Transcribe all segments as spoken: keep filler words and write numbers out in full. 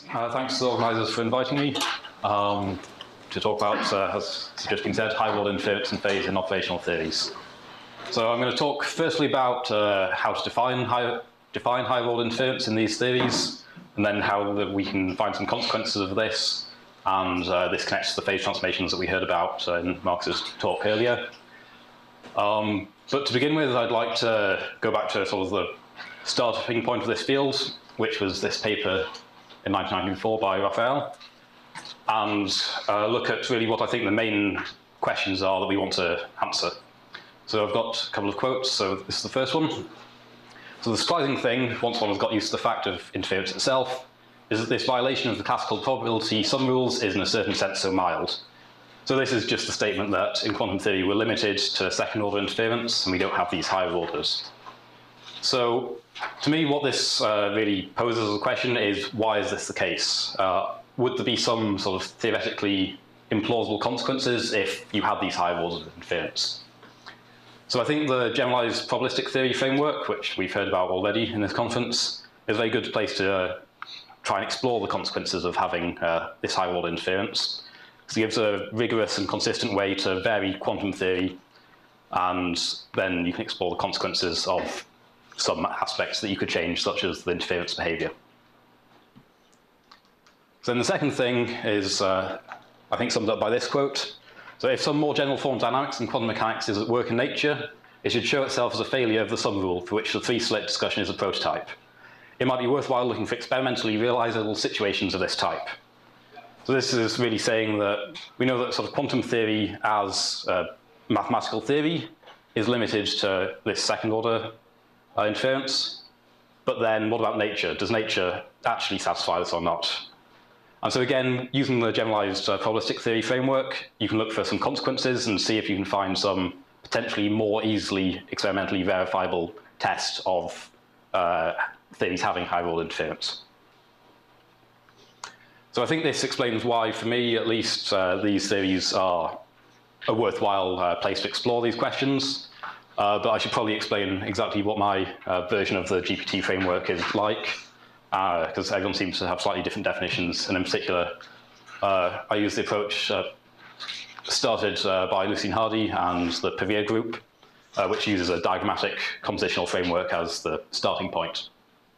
Uh, thanks to the organisers for inviting me um, to talk about, uh, as has just been said, high-order inference and phase in observational theories. So I'm going to talk firstly about uh, how to define high, define high-order inference in these theories, and then how the, we can find some consequences of this, and uh, this connects to the phase transformations that we heard about uh, in Marcus's talk earlier. Um, but to begin with, I'd like to go back to sort of the starting point of this field, which was this paper in nineteen ninety-four by Raphael, and uh, look at really what I think the main questions are that we want to answer. So I've got a couple of quotes, so this is the first one. So the surprising thing, once one has got used to the fact of interference itself, is that this violation of the classical probability sum rules is in a certain sense so mild. So this is just the statement that in quantum theory we're limited to second order interference and we don't have these higher orders. So to me what this uh, really poses as a question is, why is this the case? Uh, would there be some sort of theoretically implausible consequences if you had these higher orders of interference? So I think the generalized probabilistic theory framework, which we've heard about already in this conference, is a very good place to uh, try and explore the consequences of having uh, this high order interference. So it gives a rigorous and consistent way to vary quantum theory, and then you can explore the consequences of some aspects that you could change, such as the interference behavior. So then the second thing is, uh, I think, summed up by this quote. So if some more general form of dynamics and quantum mechanics is at work in nature, it should show itself as a failure of the sum rule, for which the three-slit discussion is a prototype. It might be worthwhile looking for experimentally realizable situations of this type. So this is really saying that we know that sort of quantum theory as uh, mathematical theory is limited to this second order uh, interference. But then what about nature? Does nature actually satisfy this or not? And so again, using the generalized uh, probabilistic theory framework, you can look for some consequences and see if you can find some potentially more easily experimentally verifiable test of uh, theories having high order interference. So I think this explains why, for me at least, uh, these theories are a worthwhile uh, place to explore these questions. Uh, but I should probably explain exactly what my uh, version of the G P T framework is like, because uh, everyone seems to have slightly different definitions. And in particular, uh, I use the approach uh, started uh, by Lucien Hardy and the Pavia group, uh, which uses a diagrammatic compositional framework as the starting point.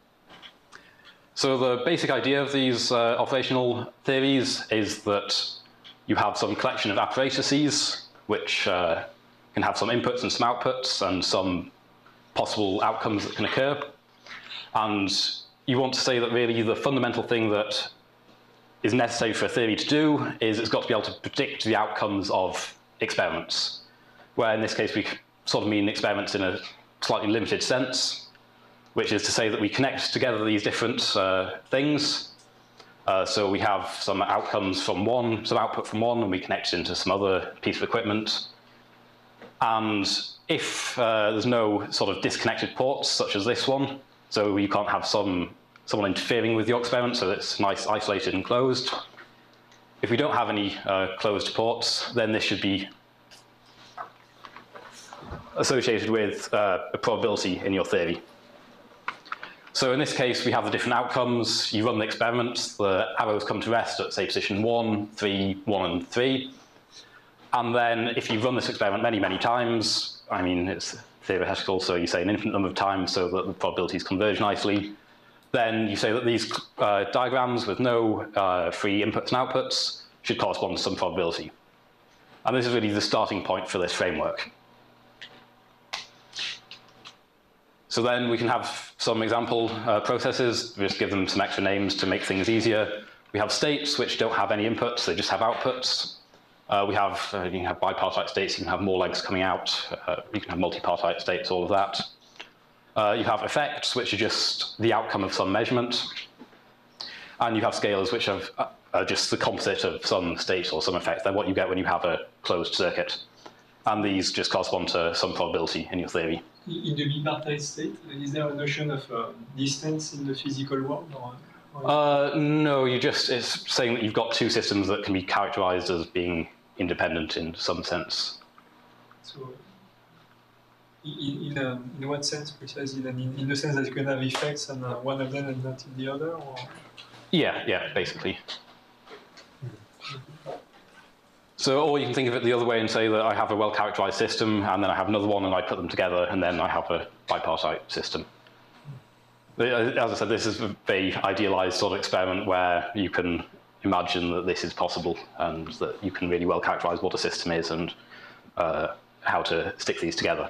So the basic idea of these uh, observational theories is that you have some collection of apparatuses which uh, can have some inputs and some outputs and some possible outcomes that can occur. And you want to say that really the fundamental thing that is necessary for a theory to do is it's got to be able to predict the outcomes of experiments, where in this case we sort of mean experiments in a slightly limited sense, which is to say that we connect together these different uh, things. Uh, so we have some outcomes from one, some output from one, and we connect it into some other piece of equipment. And if uh, there's no sort of disconnected ports, such as this one, so you can't have some someone interfering with your experiment, so it's nice, isolated and closed. If we don't have any uh, closed ports, then this should be associated with uh, a probability in your theory. So in this case, we have the different outcomes. You run the experiment, the arrows come to rest at, say, position one, three, one, and three. And then if you run this experiment many, many times, I mean, it's theoretical, so you say an infinite number of times so that the probabilities converge nicely, then you say that these uh, diagrams with no uh, free inputs and outputs should correspond to some probability. And this is really the starting point for this framework. So then we can have some example uh, processes, just give them some extra names to make things easier. We have states which don't have any inputs, they just have outputs. Uh, we have, uh, you can have bipartite states, you can have more legs coming out, uh, you can have multipartite states, all of that. Uh, you have effects, which are just the outcome of some measurement. And you have scalars, which have, uh, are just the composite of some state or some effect. They're what you get when you have a closed circuit. And these just correspond to some probability in your theory. In the bipartite state, is there a notion of uh, distance in the physical world? Or, or uh, no, you just, it's saying that you've got two systems that can be characterized as being independent in some sense. So, in, in, a, in what sense precisely? In, in the sense that you can have effects on uh, one of them and not in the other? Or? Yeah, yeah, basically. So, or you can think of it the other way and say that I have a well-characterized system, and then I have another one, and I put them together, and then I have a bipartite system. As I said, this is a very idealized sort of experiment where you can imagine that this is possible, and that you can really well characterize what a system is and uh, how to stick these together.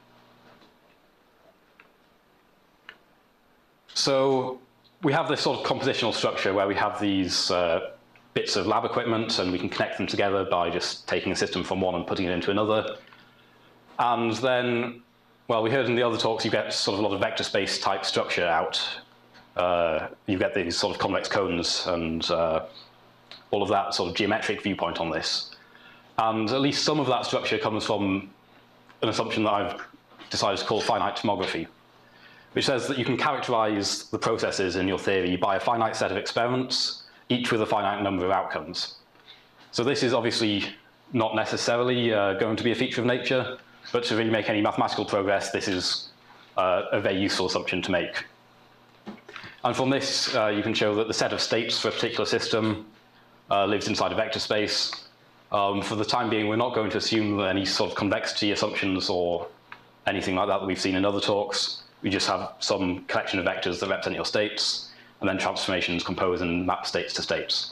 So we have this sort of compositional structure where we have these uh, bits of lab equipment, and we can connect them together by just taking a system from one and putting it into another. And then, well, we heard in the other talks, you get sort of a lot of vector space type structure out. Uh, you get these sort of convex cones and uh, all of that sort of geometric viewpoint on this. And at least some of that structure comes from an assumption that I've decided to call finite tomography, which says that you can characterize the processes in your theory by a finite set of experiments, each with a finite number of outcomes. So this is obviously not necessarily uh, going to be a feature of nature, but to really make any mathematical progress, this is uh, a very useful assumption to make. And from this, uh, you can show that the set of states for a particular system uh, lives inside a vector space. Um, for the time being, we're not going to assume any sort of convexity assumptions or anything like that that we've seen in other talks. We just have some collection of vectors that represent your states, and then transformations compose and map states to states.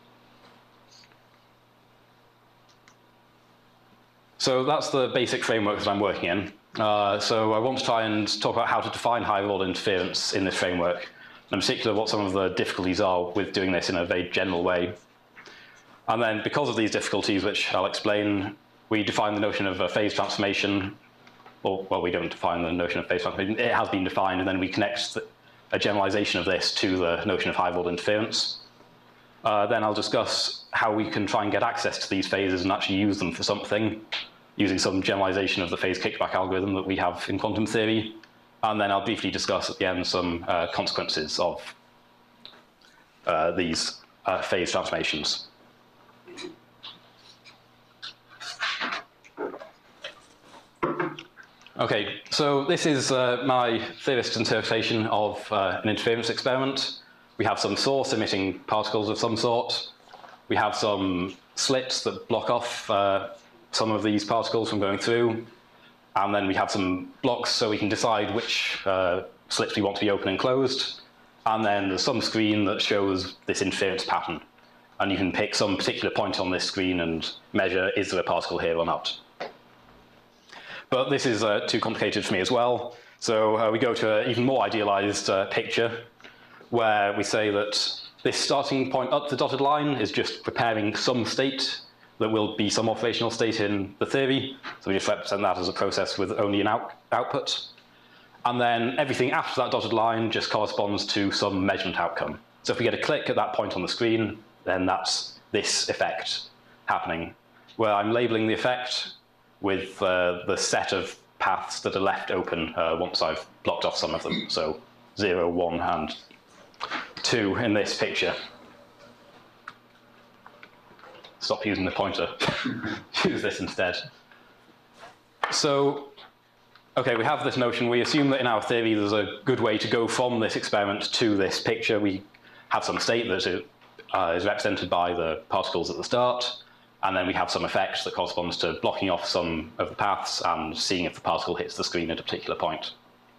So that's the basic framework that I'm working in. Uh, so I want to try and talk about how to define higher-order interference in this framework, and in particular what some of the difficulties are with doing this in a very general way. And then because of these difficulties, which I'll explain, we define the notion of a phase transformation. Or, well, we don't define the notion of phase transformation. It has been defined, and then we connect the, a generalization of this to the notion of high-order interference. Uh, then I'll discuss how we can try and get access to these phases and actually use them for something, using some generalization of the phase kickback algorithm that we have in quantum theory. And then I'll briefly discuss at the end some uh, consequences of uh, these uh, phase transformations. Okay, so this is uh, my theorist's interpretation of uh, an interference experiment. We have some source emitting particles of some sort. We have some slits that block off uh, some of these particles from going through. And then we have some blocks so we can decide which uh, slits we want to be open and closed. And then there's some screen that shows this interference pattern. And you can pick some particular point on this screen and measure, is there a particle here or not? But this is uh, too complicated for me as well. So uh, we go to an even more idealized uh, picture where we say that this starting point up the dotted line is just preparing some state that will be some observational state in the theory. So we just represent that as a process with only an out output. And then everything after that dotted line just corresponds to some measurement outcome. So if we get a click at that point on the screen, then that's this effect happening, where I'm labeling the effect with uh, the set of paths that are left open uh, once I've blocked off some of them. So zero, one, and two in this picture. Stop using the pointer. Use this instead. So, okay, we have this notion. We assume that in our theory there's a good way to go from this experiment to this picture. We have some state that uh, is represented by the particles at the start. And then we have some effect that corresponds to blocking off some of the paths and seeing if the particle hits the screen at a particular point.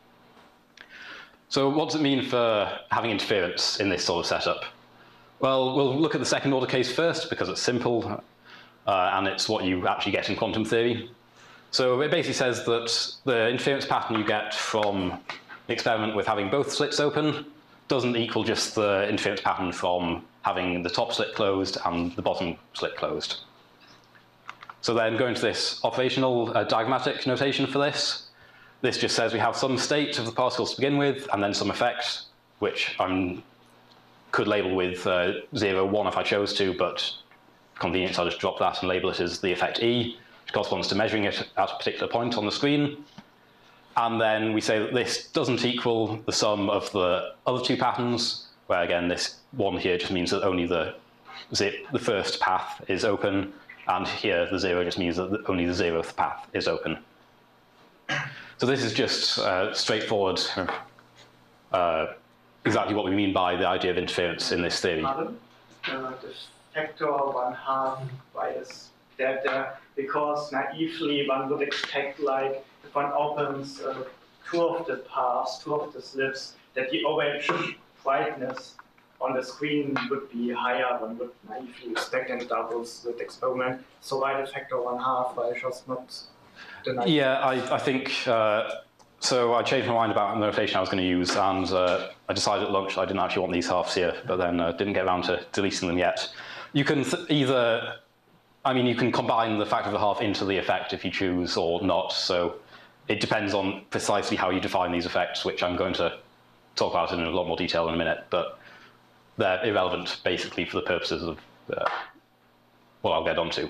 So what does it mean for having interference in this sort of setup? Well, we'll look at the second order case first because it's simple uh, and it's what you actually get in quantum theory. So it basically says that the interference pattern you get from an experiment with having both slits open doesn't equal just the interference pattern from having the top slit closed and the bottom slit closed. So then going to this operational uh, diagrammatic notation for this, this just says we have some state of the particles to begin with, and then some effect, which I could label with uh, zero, one if I chose to, but convenience I'll just drop that and label it as the effect E, which corresponds to measuring it at a particular point on the screen. And then we say that this doesn't equal the sum of the other two patterns, where again this one here just means that only the, zip, the first path is open, and here the zero just means that only the zeroth path is open. So this is just uh, straightforward uh, exactly what we mean by the idea of interference in this theory. Pardon? Uh, the factor one half bias. That uh, because naively one would expect, like if one opens uh, two of the paths, two of the slips, that the average brightness on the screen would be higher. One would naively expect and doubles with experiment. So why the factor one half? Why just not the naive? Yeah, I, I think. Uh, So I changed my mind about the notation I was going to use, and uh, I decided at lunch I didn't actually want these halves here, but then uh, didn't get around to deleting them yet. You can th either, I mean, you can combine the factor of the half into the effect if you choose or not, so it depends on precisely how you define these effects, which I'm going to talk about in a lot more detail in a minute, but they're irrelevant basically for the purposes of uh, what I'll get onto.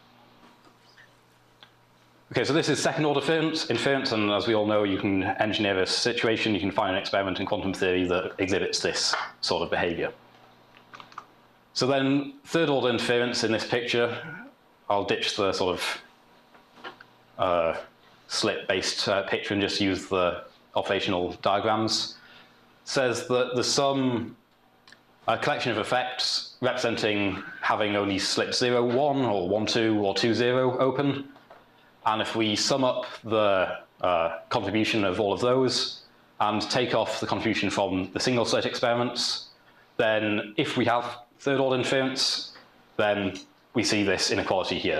Okay, so this is second order inference, and as we all know, you can engineer a situation, you can find an experiment in quantum theory that exhibits this sort of behavior. So then third order inference in this picture, I'll ditch the sort of uh, slit-based uh, picture and just use the observational diagrams, says that there's some a collection of effects representing having only slit zero, one, or one, two, or two, zero open. And if we sum up the uh, contribution of all of those and take off the contribution from the single slit experiments, then if we have third order inference, then we see this inequality here.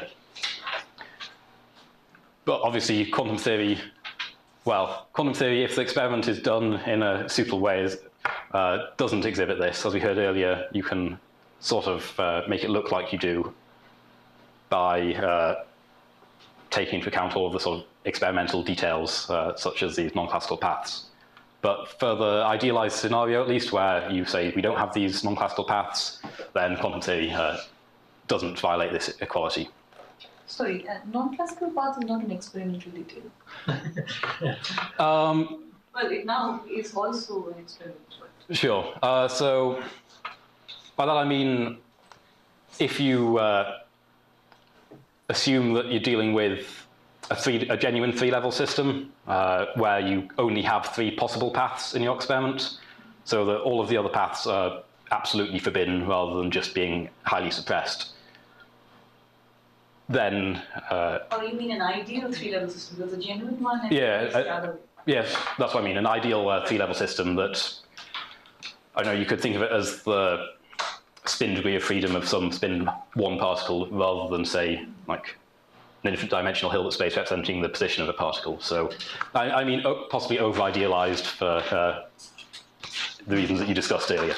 But obviously quantum theory, well, quantum theory, if the experiment is done in a suitable way, is, uh, doesn't exhibit this. As we heard earlier, you can sort of uh, make it look like you do by uh, taking into account all of the sort of experimental details, uh, such as these non-classical paths. But for the idealized scenario, at least, where you say we don't have these non-classical paths, then quantum theory uh, doesn't violate this equality. Sorry, uh, non-classical path is not an experimental detail. um, well, it now is also an experiment. But... Sure. Uh, so by that I mean, if you uh, assume that you're dealing with a, three, a genuine three-level system uh, where you only have three possible paths in your experiment, so that all of the other paths are absolutely forbidden rather than just being highly suppressed, then... Uh, oh, you mean an ideal three-level system? There's a genuine one and yeah, the uh, other way. Yes, that's what I mean, an ideal uh, three-level system that, I know you could think of it as the spin degree of freedom of some spin one particle rather than, say, like an infinite dimensional Hilbert space representing the position of a particle. So, I, I mean, possibly over-idealized for uh, the reasons that you discussed earlier.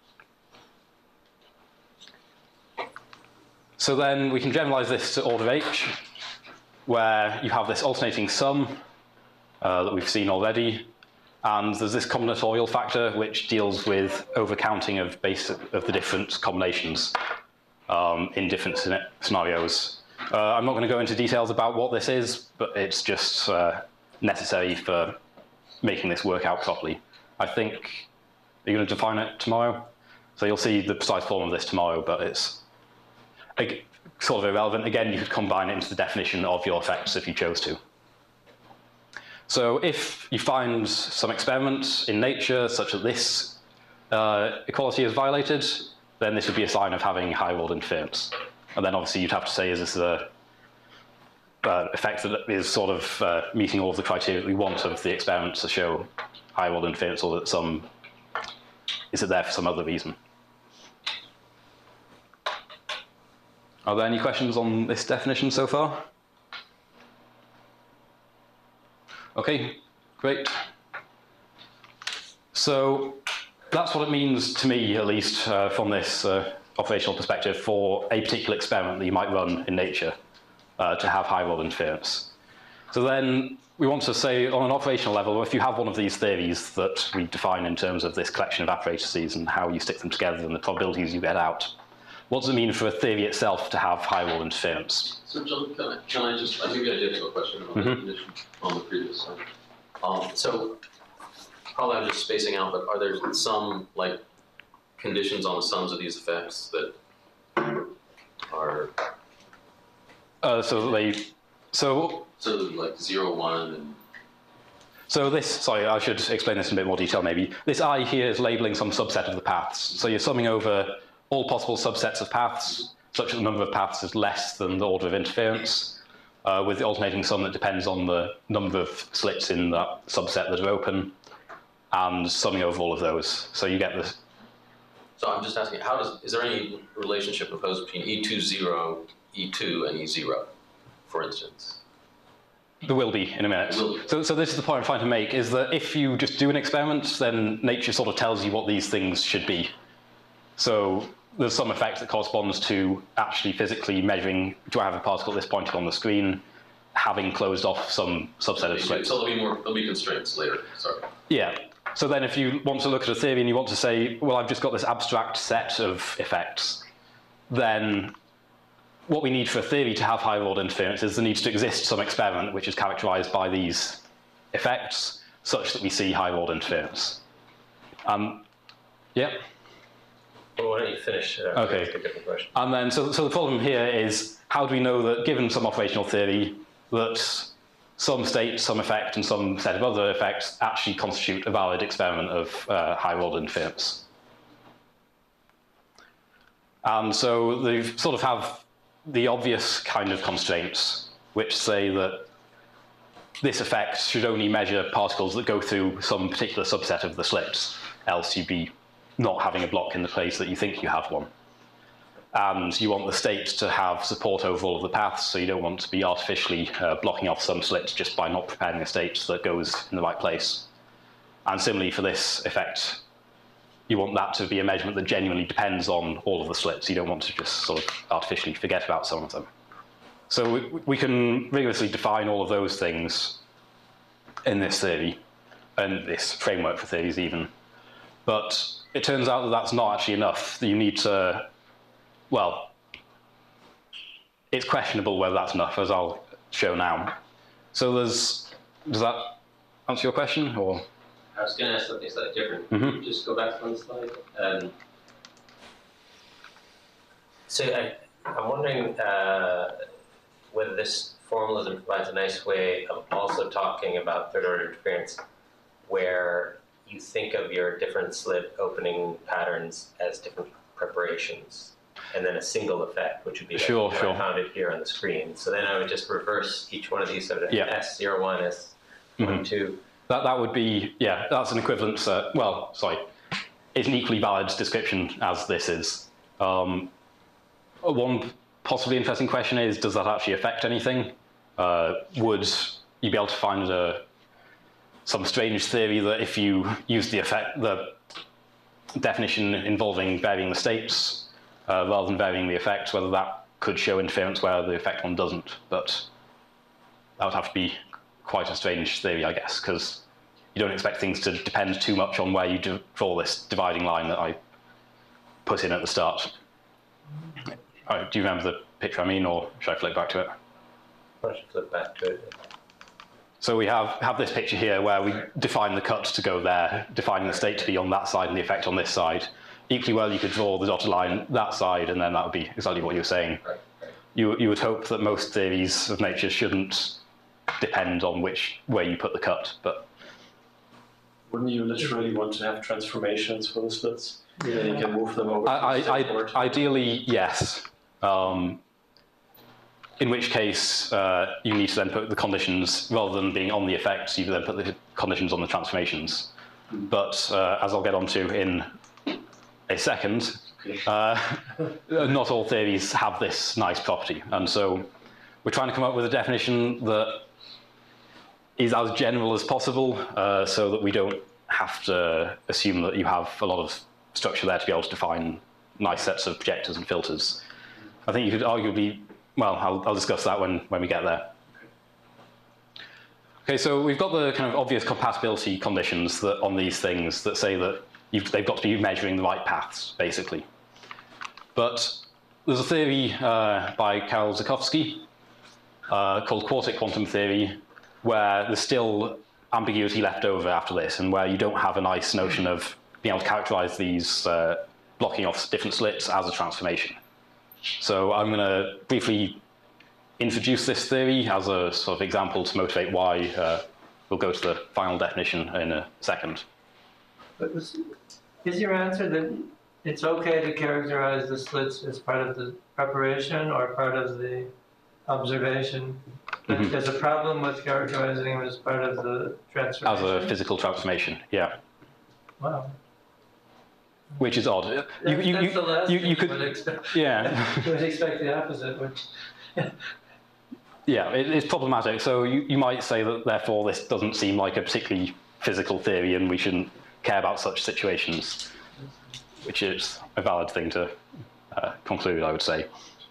So then we can generalize this to order H, where you have this alternating sum uh, that we've seen already. And there's this combinatorial factor which deals with overcounting of basic of the different combinations um, in different scenarios. Uh, I'm not going to go into details about what this is, but it's just uh, necessary for making this work out properly. I think, are you going to define it tomorrow? So you'll see the precise form of this tomorrow, but it's like, sort of irrelevant. Again, you could combine it into the definition of your effects if you chose to. So if you find some experiment in nature such that this uh, equality is violated, then this would be a sign of having high-order interference. And then obviously you'd have to say, is this a uh, effect that is sort of uh, meeting all of the criteria that we want of the experiment to show high-order interference, or that some, is it there for some other reason? Are there any questions on this definition so far? Okay, great. So that's what it means to me, at least, uh, from this uh, observational perspective, for a particular experiment that you might run in nature uh, to have high-order interference. So then we want to say, on an operational level, if you have one of these theories that we define in terms of this collection of apparatuses and how you stick them together and the probabilities you get out, what does it mean for a theory itself to have high-order interference? So, John, can I, can I just, I think I did have a question on, mm-hmm. the, on the previous slide. Um, so, probably I'm just spacing out, but are there some, like, conditions on the sums of these effects that are... Uh, so they, so... So, like, zero, one, and... So this, sorry, I should explain this in a bit more detail maybe. This I here is labeling some subset of the paths. So you're summing over all possible subsets of paths, such that the number of paths is less than the order of interference, uh, with the alternating sum that depends on the number of slits in that subset that are open, and summing over all of those. So you get this. So I'm just asking, how does, is there any relationship proposed between E two zero, E two, and E zero, for instance? There will be in a minute. Will be. So, so this is the point I'm trying to make, is that if you just do an experiment, then nature sort of tells you what these things should be. So there's some effect that corresponds to actually physically measuring, do I have a particle at this point on the screen, having closed off some subset of slits. So there'll be more, there'll be constraints later, sorry. Yeah. So then if you want to look at a theory and you want to say, well, I've just got this abstract set of effects, then what we need for a theory to have higher order interference is there needs to exist some experiment which is characterized by these effects such that we see higher order interference. Um, yeah? Well, why don't you finish? Uh, Okay. A different question. And then, so, so the problem here is, how do we know that, given some operational theory, that some state, some effect, and some set of other effects actually constitute a valid experiment of uh, higher order interference? And so they sort of have the obvious kind of constraints, which say that this effect should only measure particles that go through some particular subset of the slits, else you'd be not having a block in the place that you think you have one. And you want the state to have support over all of the paths, so you don't want to be artificially uh, blocking off some slits just by not preparing a state that goes in the right place. And similarly for this effect, you want that to be a measurement that genuinely depends on all of the slits. You don't want to just sort of artificially forget about some of them. So we, we can rigorously define all of those things in this theory, and this framework for theories even. But it turns out that that's not actually enough. That you need to, well, it's questionable whether that's enough, as I'll show now. So there's, does that answer your question, or? I was going to ask something slightly different. Mm-hmm. Just go back one slide. Um, so I, I'm wondering uh, whether this formalism provides a nice way of also talking about third order interference, where you think of your different slit opening patterns as different preparations, and then a single effect, which would be like Sure, what sure. I found it here on the screen. So then I would just reverse each one of these, so that Yeah. S zero one, S one, Mhm. two. That, that would be, yeah, that's an equivalent, uh, well, sorry, it's an equally valid description as this is. Um, one possibly interesting question is, does that actually affect anything? Uh, would you be able to find a, some strange theory that if you use the effect, the definition involving varying the states uh, rather than varying the effect, whether that could show interference where the effect one doesn't? But that would have to be quite a strange theory, I guess, because you don't expect things to depend too much on where you do draw this dividing line that I put in at the start. Oh, do you remember the picture I mean, or should I flip back to it? Why don't you flip back to it? So we have, have this picture here where we define the cut to go there, defining the state to be on that side and the effect on this side. Equally well, you could draw the dotted line that side, and then that would be exactly what you were saying. Right, right. You, you would hope that most theories of nature shouldn't depend on which way you put the cut, but Wouldn't you literally want to have transformations for the slits? Then you can move them over I, to the I, board. I, ideally, yes. Um, in which case, uh, you need to then put the conditions, rather than being on the effects, you then put the conditions on the transformations. But uh, as I'll get onto in a second, Okay. uh, not all theories have this nice property. And so we're trying to come up with a definition that is as general as possible, uh, so that we don't have to assume that you have a lot of structure there to be able to define nice sets of projectors and filters. I think you could arguably, well, I'll, I'll discuss that when, when we get there. Okay, so we've got the kind of obvious compatibility conditions that on these things that say that you've, they've got to be measuring the right paths, basically. But there's a theory uh, by Karol Zuchowski uh, called quartic quantum theory, where there's still ambiguity left over after this, and where you don't have a nice notion of being able to characterize these uh, blocking off different slits as a transformation. So I'm going to briefly introduce this theory as a sort of example to motivate why uh, we'll go to the final definition in a second. But is, is your answer that it's okay to characterize the slits as part of the preparation or part of the observation? But Mhm. there's a problem with characterizing them as part of the transformation? As a physical transformation, yeah. Wow. Which is odd. You, That's, you, that's you, the last you, thing you you could, would expect. yeah. You would expect the opposite, which... Yeah, it, it's problematic. So you, you might say that therefore this doesn't seem like a particularly physical theory and we shouldn't care about such situations, which is a valid thing to uh, conclude, I would say.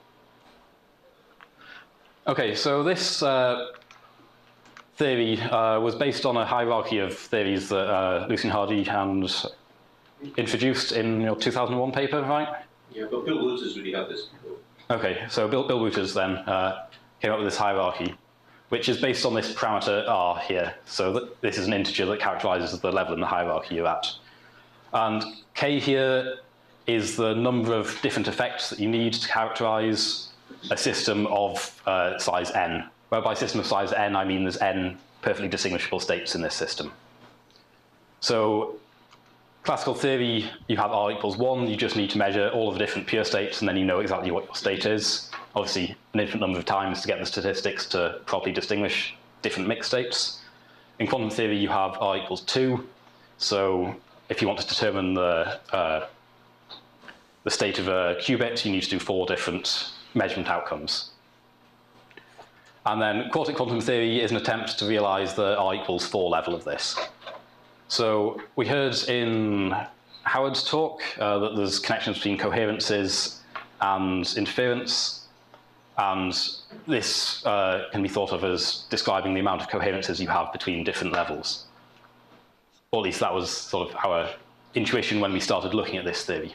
Okay, so this uh, theory uh, was based on a hierarchy of theories that uh, Lucien Hardy and introduced in your two thousand one paper, right? Yeah, but Bill Wooters really had this before. Okay, so Bill, Bill Wooters then uh, came up with this hierarchy, which is based on this parameter r here. So that this is an integer that characterizes the level in the hierarchy you're at. And k here is the number of different effects that you need to characterize a system of uh, size n. Where by system of size n, I mean there's n perfectly distinguishable states in this system. So classical theory, you have r equals one, you just need to measure all of the different pure states and then you know exactly what your state is. Obviously, an infinite number of times to get the statistics to properly distinguish different mixed states. In quantum theory, you have r equals two. So if you want to determine the, uh, the state of a qubit, you need to do four different measurement outcomes. And then quartic quantum theory is an attempt to realize the r equals four level of this. So we heard in Howard's talk uh, that there's connections between coherences and interference, and this uh, can be thought of as describing the amount of coherences you have between different levels. Or at least that was sort of our intuition when we started looking at this theory.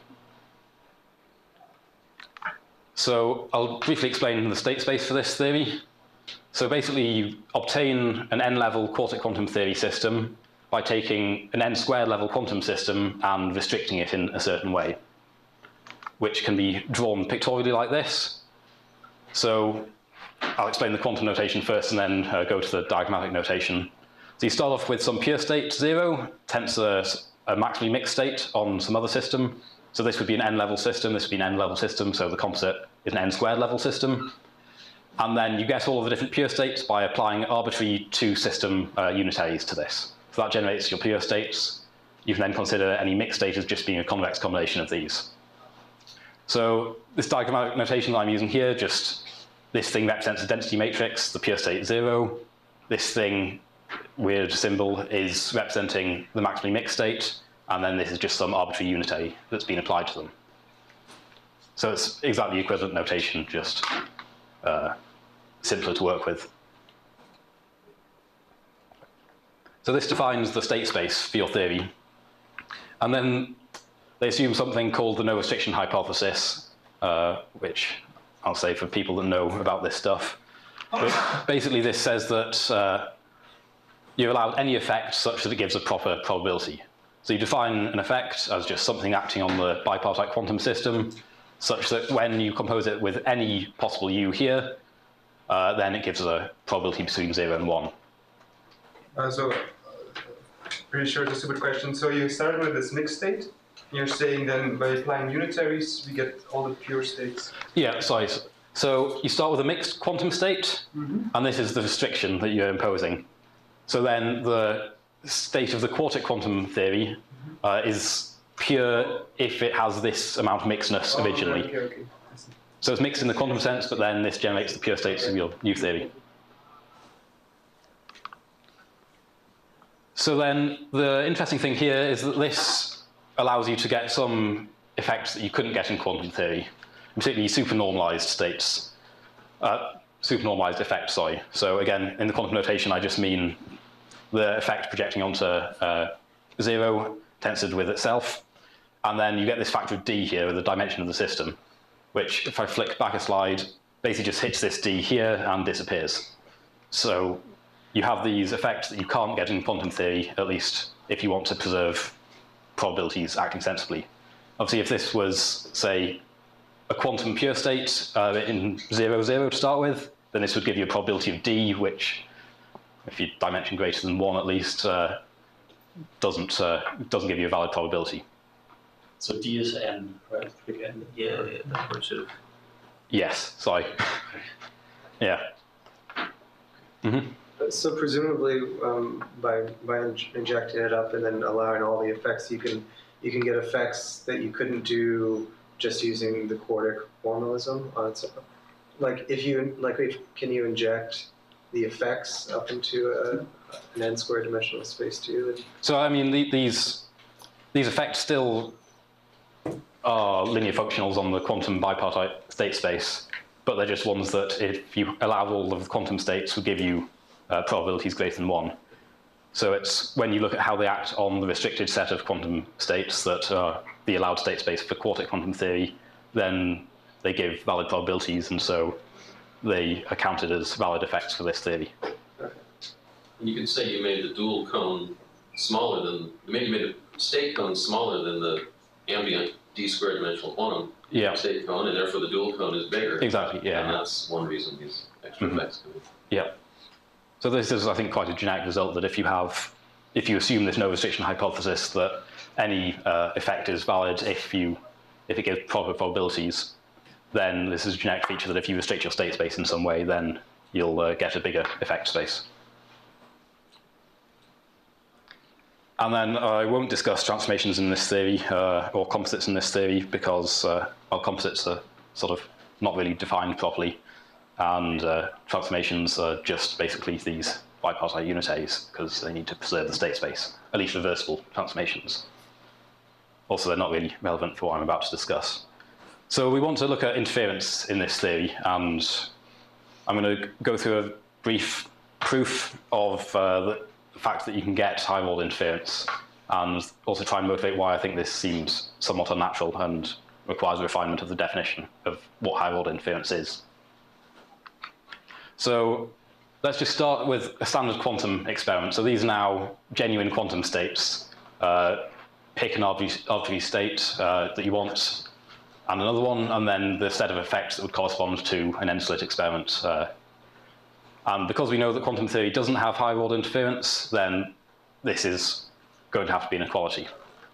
So I'll briefly explain the state space for this theory. So basically you obtain an n-level quartic quantum theory system by taking an n squared level quantum system and restricting it in a certain way, which can be drawn pictorially like this. So I'll explain the quantum notation first and then uh, go to the diagrammatic notation. So you start off with some pure state zero, hence a, a maximally mixed state on some other system. So this would be an n-level system, this would be an n-level system, so the composite is an n squared level system. And then you get all of the different pure states by applying arbitrary two system uh, unitaries to this. So that generates your pure states. You can then consider any mixed state as just being a convex combination of these. So this diagrammatic notation that I'm using here, just this thing represents a density matrix, the pure state zero. This thing, weird symbol, is representing the maximally mixed state, and then this is just some arbitrary unitary that's been applied to them. So it's exactly equivalent notation, just uh, simpler to work with. So this defines the state space for your theory. And then they assume something called the no restriction hypothesis, uh, which I'll say for people that know about this stuff. But basically this says that uh, you're allowed any effect such that it gives a proper probability. So you define an effect as just something acting on the bipartite quantum system, such that when you compose it with any possible u here, uh, then it gives a probability between zero and one. Uh, so, uh, pretty sure it's a stupid question. So you started with this mixed state. You're saying then by applying unitaries, we get all the pure states. Yeah, sorry. So you start with a mixed quantum state, Mm-hmm. and this is the restriction that you're imposing. So then the state of the quartic quantum theory uh, is pure if it has this amount of mixedness Oh, originally. okay, okay. I see. So it's mixed in the quantum sense, but then this generates the pure states of your new theory. So then the interesting thing here is that this allows you to get some effects that you couldn't get in quantum theory, particularly supernormalized states. Uh, supernormalized effects, sorry. So again, in the quantum notation, I just mean the effect projecting onto uh, zero tensored with itself. And then you get this factor of d here, the dimension of the system, which if I flick back a slide, basically just hits this d here and disappears. So you have these effects that you can't get in quantum theory, at least if you want to preserve probabilities acting sensibly. Obviously, if this was, say, a quantum pure state uh, in zero, zero to start with, then this would give you a probability of d, which if you dimension greater than one at least, uh, doesn't uh, doesn't give you a valid probability. So D is N, right? Big N. Yeah, yeah, that's what it should have. Yes. Sorry. Yeah. Mm-hmm. So presumably, um, by by in- injecting it up and then allowing all the effects, you can you can get effects that you couldn't do just using the quartic formalism on its own. Like if you like, if, can you inject the effects up into a, an n squared dimensional space too? So I mean, the, these these effects still are linear functionals on the quantum bipartite state space, but they're just ones that, if you allow all of the quantum states, will give you uh, probabilities greater than one. So it's when you look at how they act on the restricted set of quantum states that are the allowed state space for quartic quantum theory, then they give valid probabilities, and so they are counted as valid effects for this theory. And you could say you made the dual cone smaller than, you made, you made the state cone smaller than the ambient d squared dimensional quantum Yeah. state cone, and therefore the dual cone is bigger. Exactly, yeah. And that's one reason these extra Mhm. effects come in. Yeah. So this is, I think, quite a generic result that if you have, if you assume this no restriction hypothesis that any uh, effect is valid if you, if it gives proper probabilities, then this is a generic feature that if you restrict your state space in some way, then you'll uh, get a bigger effect space. And then I won't discuss transformations in this theory uh, or composites in this theory because uh, well, composites are sort of not really defined properly, and uh, transformations are just basically these bipartite unités because they need to preserve the state space, at least reversible transformations. Also, they're not really relevant for what I'm about to discuss. So we want to look at interference in this theory, and I'm going to go through a brief proof of uh, the the fact that you can get high-order interference, and also try and motivate why I think this seems somewhat unnatural and requires a refinement of the definition of what high-order interference is. So let's just start with a standard quantum experiment. So these are now genuine quantum states. Uh, pick an arbitrary, arbitrary state uh, that you want, and another one, and then the set of effects that would correspond to an n-slit experiment. Uh, And because we know that quantum theory doesn't have high-order interference, then this is going to have to be an equality.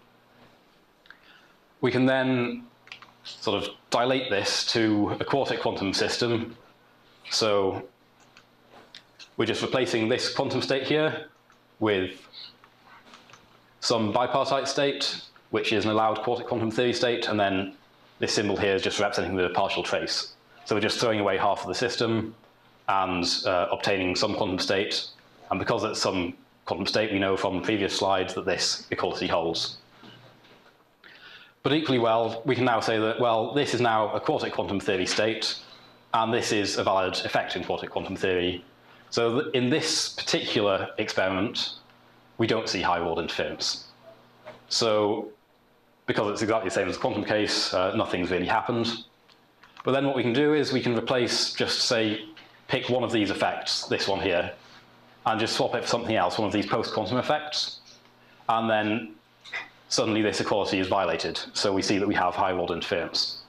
We can then sort of dilate this to a quartic quantum system. So we're just replacing this quantum state here with some bipartite state, which is an allowed quartic quantum theory state, and then this symbol here is just representing the partial trace. So we're just throwing away half of the system and uh, obtaining some quantum state. And because it's some quantum state, we know from the previous slide that this equality holds. But equally well, we can now say that, well, this is now a quartic quantum theory state, and this is a valid effect in quartic quantum theory. So in this particular experiment, we don't see high-order interference. So because it's exactly the same as the quantum case, uh, nothing's really happened. But then what we can do is we can replace, just say, pick one of these effects, this one here, and just swap it for something else, one of these post-quantum effects, and then suddenly this equality is violated. So we see that we have high-order interference.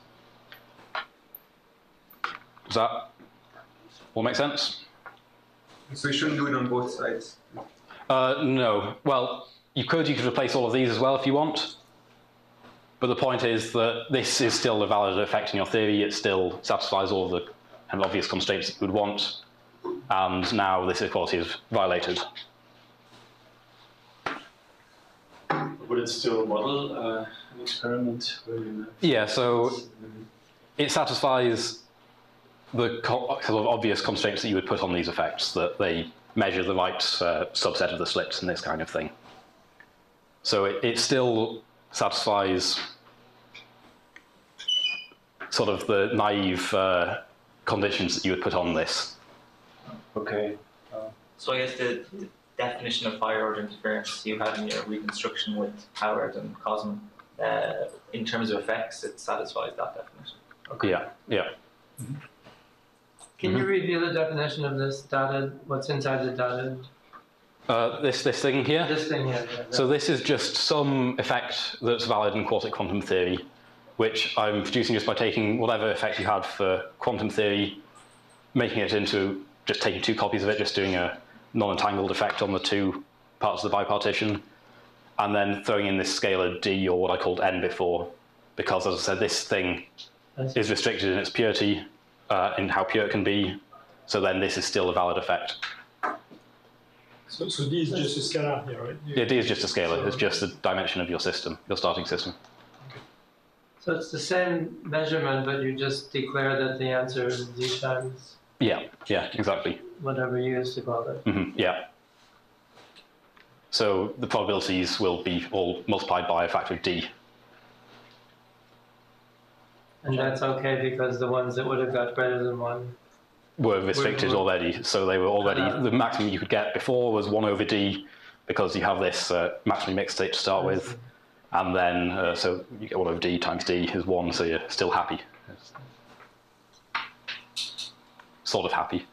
Does that all make sense? So you shouldn't do it on both sides. Uh, no. Well, you could. You could replace all of these as well if you want. But the point is that this is still a valid effect in your theory. It still satisfies all of the kind of obvious constraints that you would want. And now this equality is violated. Would it still model uh, an experiment where you have Yeah, so it satisfies the sort of obvious constraints that you would put on these effects, that they measure the right uh, subset of the slits and this kind of thing. So it, it still satisfies sort of the naive uh, conditions that you would put on this. Okay. So I guess the, the definition of higher order interference you had in your reconstruction with Howard and Cosman, uh, in terms of effects, it satisfies that definition. Okay. Yeah, yeah. Mm-hmm. Can you review the definition of this dotted, what's inside the dotted? Uh, this, this thing here? This thing here. Yeah, so this is just some effect that's valid in quartic quantum theory, which I'm producing just by taking whatever effect you had for quantum theory, making it into just taking two copies of it, just doing a non-entangled effect on the two parts of the bipartition, and then throwing in this scalar d, or what I called n before, because, as I said, this thing is restricted in its purity, uh, in how pure it can be, so then this is still a valid effect. So, so D is just a scalar here, right? Yeah, d is just a scalar. It's just the dimension of your system, your starting system. So it's the same measurement, but you just declare that the answer is d times Yeah, yeah, exactly. whatever you used to call it. Mm-hmm, yeah. So the probabilities will be all multiplied by a factor of d. And that's okay because the ones that would have got greater than one were restricted were- already. So they were already, Uh-huh. the maximum you could get before was one over d, because you have this uh, maximally mixed state to start with. And then, uh, so you get one over d times d is one, so you're still happy. Sort of happy.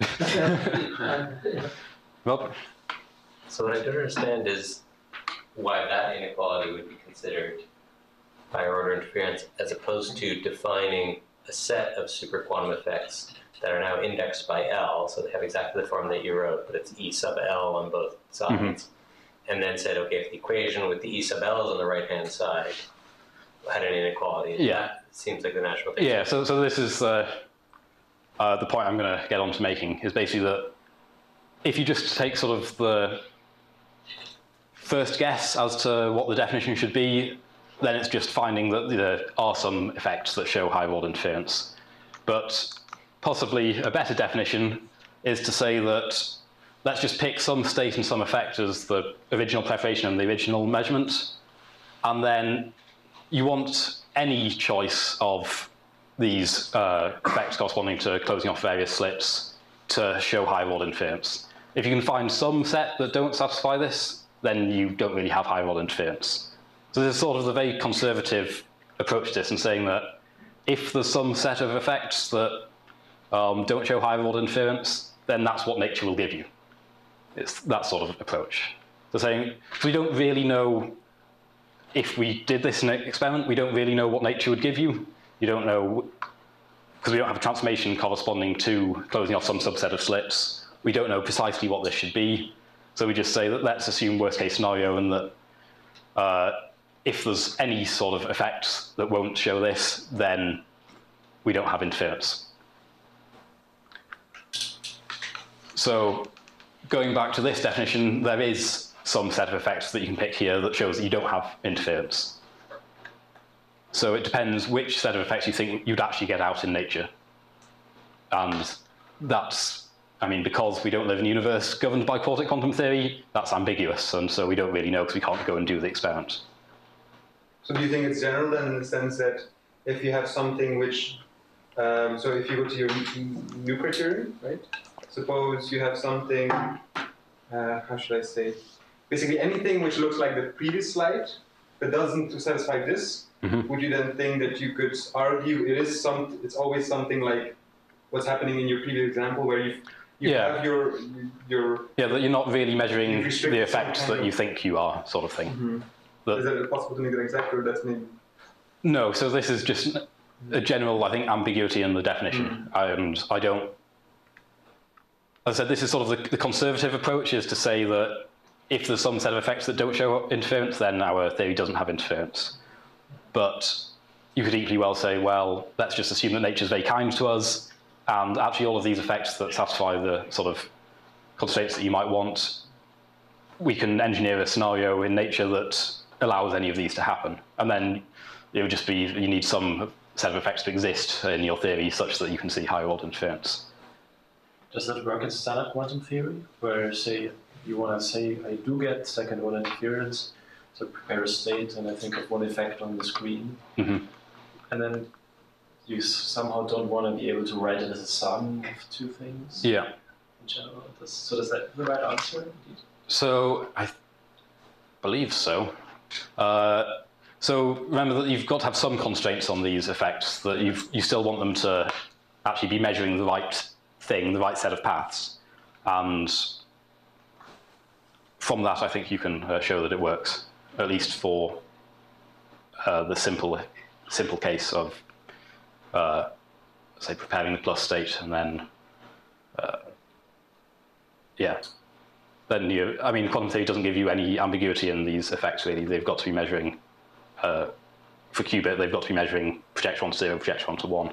Well, So what I don't understand is why that inequality would be considered higher order interference as opposed to defining a set of superquantum effects that are now indexed by L, so they have exactly the form that you wrote, but it's E sub L on both sides. Mm-hmm. And then said, okay, if the equation with the E sub L is on the right-hand side had an inequality, Yeah. that seems like the natural thing. yeah, so, so this is uh, uh, the point I'm going to get on to making, is basically that if you just take sort of the first guess as to what the definition should be, then it's just finding that there are some effects that show higher order interference. But possibly a better definition is to say that let's just pick some state and some effect as the original preparation and the original measurement, and then you want any choice of these uh, effects corresponding to closing off various slits to show higher order interference. If you can find some set that don't satisfy this, then you don't really have higher order interference. So this is sort of the very conservative approach to this, and saying that if there's some set of effects that um, don't show higher order interference, then that's what nature will give you. It's that sort of approach. So saying, so we don't really know, if we did this in an experiment, we don't really know what nature would give you. You don't know, because we don't have a transformation corresponding to closing off some subset of slits. We don't know precisely what this should be. So we just say that let's assume worst case scenario, and that uh, if there's any sort of effects that won't show this, then we don't have interference. So going back to this definition, there is some set of effects that you can pick here that shows that you don't have interference. So it depends which set of effects you think you'd actually get out in nature. And that's, I mean, because we don't live in a universe governed by quartic quantum theory, that's ambiguous, and so we don't really know because we can't go and do the experiment. So do you think it's general then, in the sense that if you have something which, um, so if you go to your new criterion, right? Suppose you have something, uh, how should I say? Basically anything which looks like the previous slide, but doesn't satisfy this, mm-hmm. would you then think that you could argue it is some, it's always something like what's happening in your previous example, where you you yeah. have your your yeah, that you're not really measuring the effects that you think you are, sort of thing. Mm-hmm. That, is it possible to make that exact, or that's maybe? No, so this is just a general, I think, ambiguity in the definition, mm-hmm. and I don't. As I said, this is sort of the, the conservative approach, is to say that if there's some set of effects that don't show interference, then our theory doesn't have interference. But you could equally well say, well, let's just assume that nature's very kind to us, and actually all of these effects that satisfy the sort of constraints that you might want, we can engineer a scenario in nature that allows any of these to happen. And then it would just be, you need some set of effects to exist in your theory such that you can see higher order interference. Does that work in standard quantum theory, where, say, you want to say, I do get second order interference, so prepare a state and I think of one effect on the screen, mm-hmm. and then you somehow don't want to be able to write it as a sum of two things? Yeah. In general, does, so does that the right answer? Indeed? So, I believe so. Uh, so remember that you've got to have some constraints on these effects, that you've, you still want them to actually be measuring the right thing, the right set of paths. And from that, I think you can uh, show that it works, at least for uh, the simple, simple case of, uh, say, preparing the plus state and then, uh, yeah. then you, I mean, quantum theory doesn't give you any ambiguity in these effects, really. They've got to be measuring, uh, for qubit, they've got to be measuring projection onto zero, projection onto one.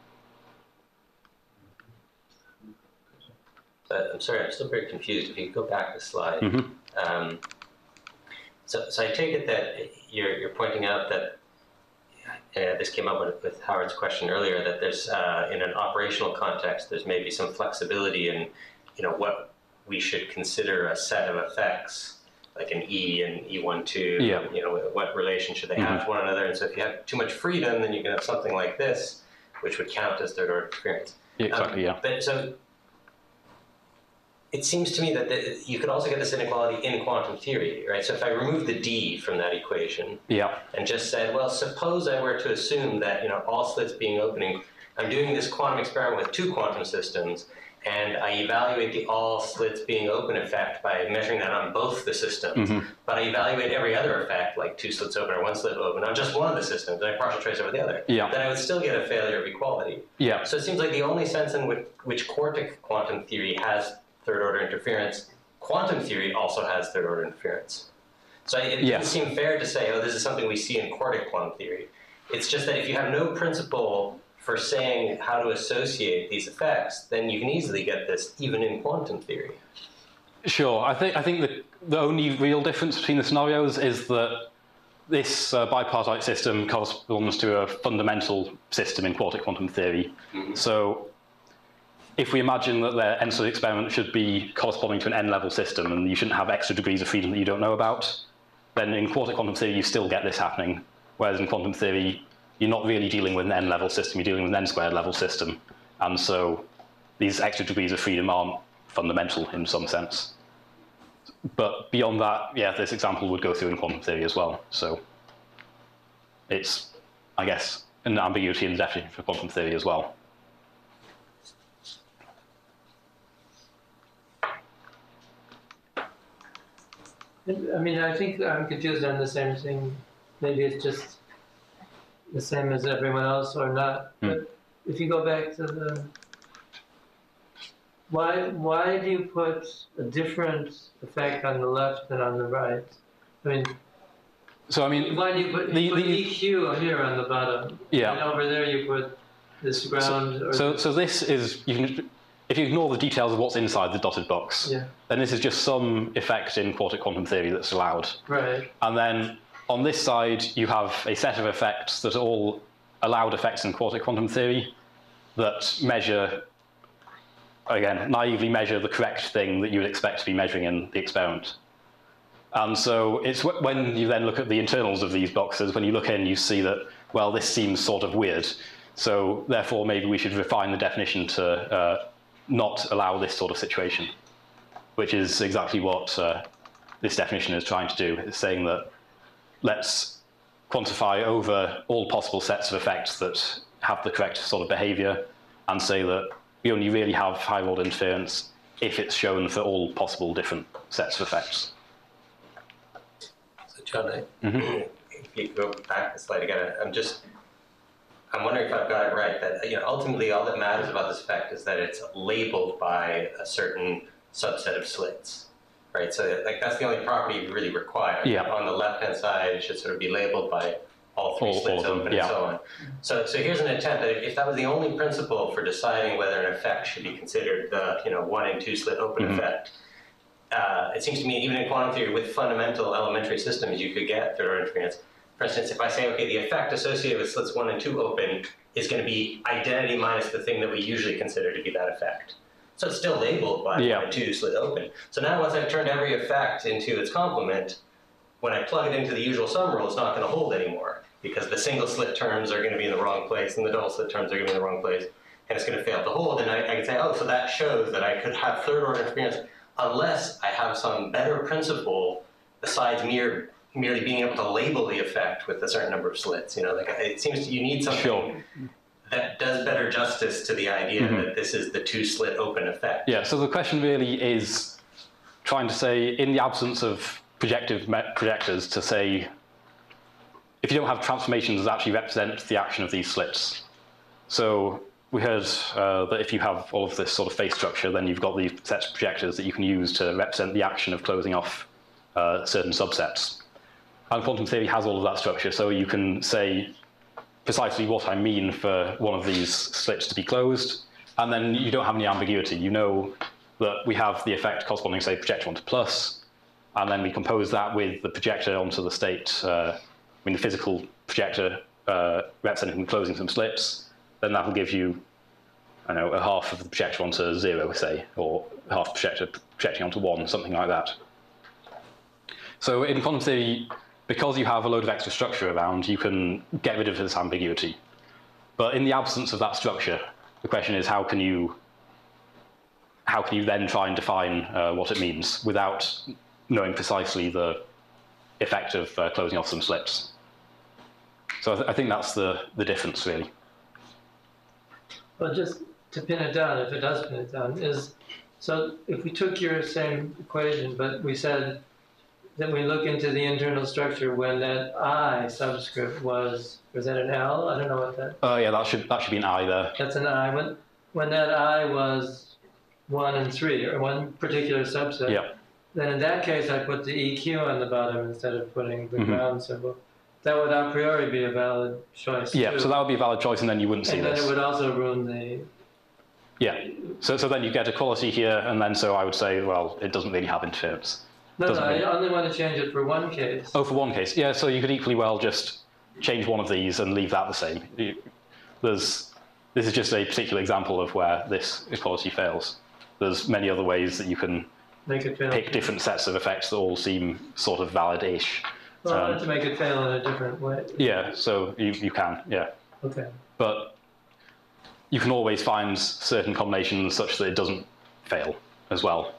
Uh, I'm sorry, I'm still very confused. If you could go back the slide. Mm-hmm. um, so, so I take it that you're, you're pointing out that, uh, this came up with, with Howard's question earlier, that there's, uh, in an operational context, there's maybe some flexibility in, you know, what we should consider a set of effects, like an E and E one two, yeah. you know, what relation should they have mm-hmm. to one another? And so if you have too much freedom, then you can have something like this, which would count as third order interference. Yeah, exactly, um, yeah. But so, it seems to me that the, you could also get this inequality in quantum theory, right? So if I remove the D from that equation, yeah. and just said, well, suppose I were to assume that, you know, all slits being opening, I'm doing this quantum experiment with two quantum systems, and I evaluate the all slits being open effect by measuring that on both the systems, mm-hmm. but I evaluate every other effect, like two slits open or one slit open, on just one of the systems, and I partial trace over the other. Yeah. Then I would still get a failure of equality. Yeah. So it seems like the only sense in which, which quartic quantum theory has third order interference, quantum theory also has third order interference. So it yes. doesn't seem fair to say, oh, this is something we see in quartic quantum theory. It's just that if you have no principle for saying how to associate these effects, then you can easily get this even in quantum theory. Sure. I think I think the the only real difference between the scenarios is that this uh, bipartite system corresponds to a fundamental system in quartic quantum theory. Mm-hmm. So if we imagine that their n-slit experiment should be corresponding to an n-level system and you shouldn't have extra degrees of freedom that you don't know about, then in quartic quantum theory you still get this happening. Whereas in quantum theory, you're not really dealing with an n-level system, you're dealing with an n-squared level system. And so these extra degrees of freedom aren't fundamental in some sense. But beyond that, yeah, this example would go through in quantum theory as well. So it's, I guess, an ambiguity in the definition for quantum theory as well. I mean, I think I'm confused on the same thing. Maybe it's just the same as everyone else or not. Hmm. But if you go back to the, why why do you put a different effect on the left than on the right? I mean, so I mean, why do you put, the, you put the, E Q here on the bottom? Yeah. And over there you put this ground. So, or so, so this is, you can, if you ignore the details of what's inside the dotted box, yeah. then this is just some effect in quartic quantum theory that's allowed. Right. And then on this side, you have a set of effects that are all allowed effects in quartic quantum theory that measure, again, naively measure the correct thing that you would expect to be measuring in the experiment. And so it's when you then look at the internals of these boxes, when you look in, you see that, well, this seems sort of weird. So therefore, maybe we should refine the definition to uh, not allow this sort of situation, which is exactly what uh, this definition is trying to do. It's saying that let's quantify over all possible sets of effects that have the correct sort of behavior and say that we only really have higher order interference if it's shown for all possible different sets of effects. So John, I, mm-hmm. if you go back a slide again, I'm just, I'm wondering if I've got it right, that, you know, ultimately all that matters about this effect is that it's labeled by a certain subset of slits, right? So like that's the only property you really require. Yeah. On the left-hand side, it should sort of be labeled by all three all, slits all open yeah. and so on. So, so here's an attempt that if that was the only principle for deciding whether an effect should be considered the, you know, one and two slit open mm-hmm. effect, uh, it seems to me even in quantum theory with fundamental elementary systems, you could get third order interference. For instance, if I say, okay, the effect associated with slits one and two open is going to be identity minus the thing that we usually consider to be that effect. So it's still labeled by yeah. one and two slit open. So now once I've turned every effect into its complement, when I plug it into the usual sum rule, it's not going to hold anymore because the single slit terms are going to be in the wrong place and the double slit terms are going to be in the wrong place, and it's going to fail to hold. And I, I can say, oh, so that shows that I could have third order interference unless I have some better principle besides mere merely being able to label the effect with a certain number of slits. You know, like it seems you need something sure. that does better justice to the idea mm-hmm. that this is the two slit open effect. Yeah. So the question really is trying to say, in the absence of projective projectors, to say if you don't have transformations that actually represent the action of these slits. So we heard uh, that if you have all of this sort of phase structure, then you've got these sets of projectors that you can use to represent the action of closing off uh, certain subsets. And quantum theory has all of that structure, so you can say precisely what I mean for one of these slits to be closed, and then you don't have any ambiguity. You know that we have the effect corresponding, say, projector onto plus, and then we compose that with the projector onto the state, uh, I mean, the physical projector uh, representing closing some slits. Then that will give you, I know, a half of the projector onto zero, say, or half projector projecting onto one, something like that. So in quantum theory, because you have a load of extra structure around, you can get rid of this ambiguity. But in the absence of that structure, the question is how can you, how can you then try and define uh, what it means without knowing precisely the effect of uh, closing off some slits? So I, th I think that's the, the difference, really. Well, just to pin it down, if it does pin it down, is, so if we took your same equation, but we said that we look into the internal structure when that I subscript was, was that an L? I don't know what that. Oh uh, yeah, that should that should be an I there. That's an I. When when that I was one and three, or one particular subset. Yeah. Then in that case, I put the E Q on the bottom instead of putting the Mm-hmm. ground symbol. That would a priori be a valid choice. Yeah. too. So that would be a valid choice, and then you wouldn't see and this. then it would also ruin the. Yeah. So so then you get equality here, and then so I would say, well, it doesn't really have interference. No, no, Doesn't I really- only want to change it for one case. Oh, for one case. Yeah, so you could equally well just change one of these and leave that the same. You- There's, this is just a particular example of where this equality fails. There's many other ways that you can Make it fail. pick different sets of effects that all seem sort of valid-ish. Well, I Um, want to make it fail in a different way. Yeah, so you, you can, yeah. Okay. But you can always find certain combinations such that it doesn't fail as well.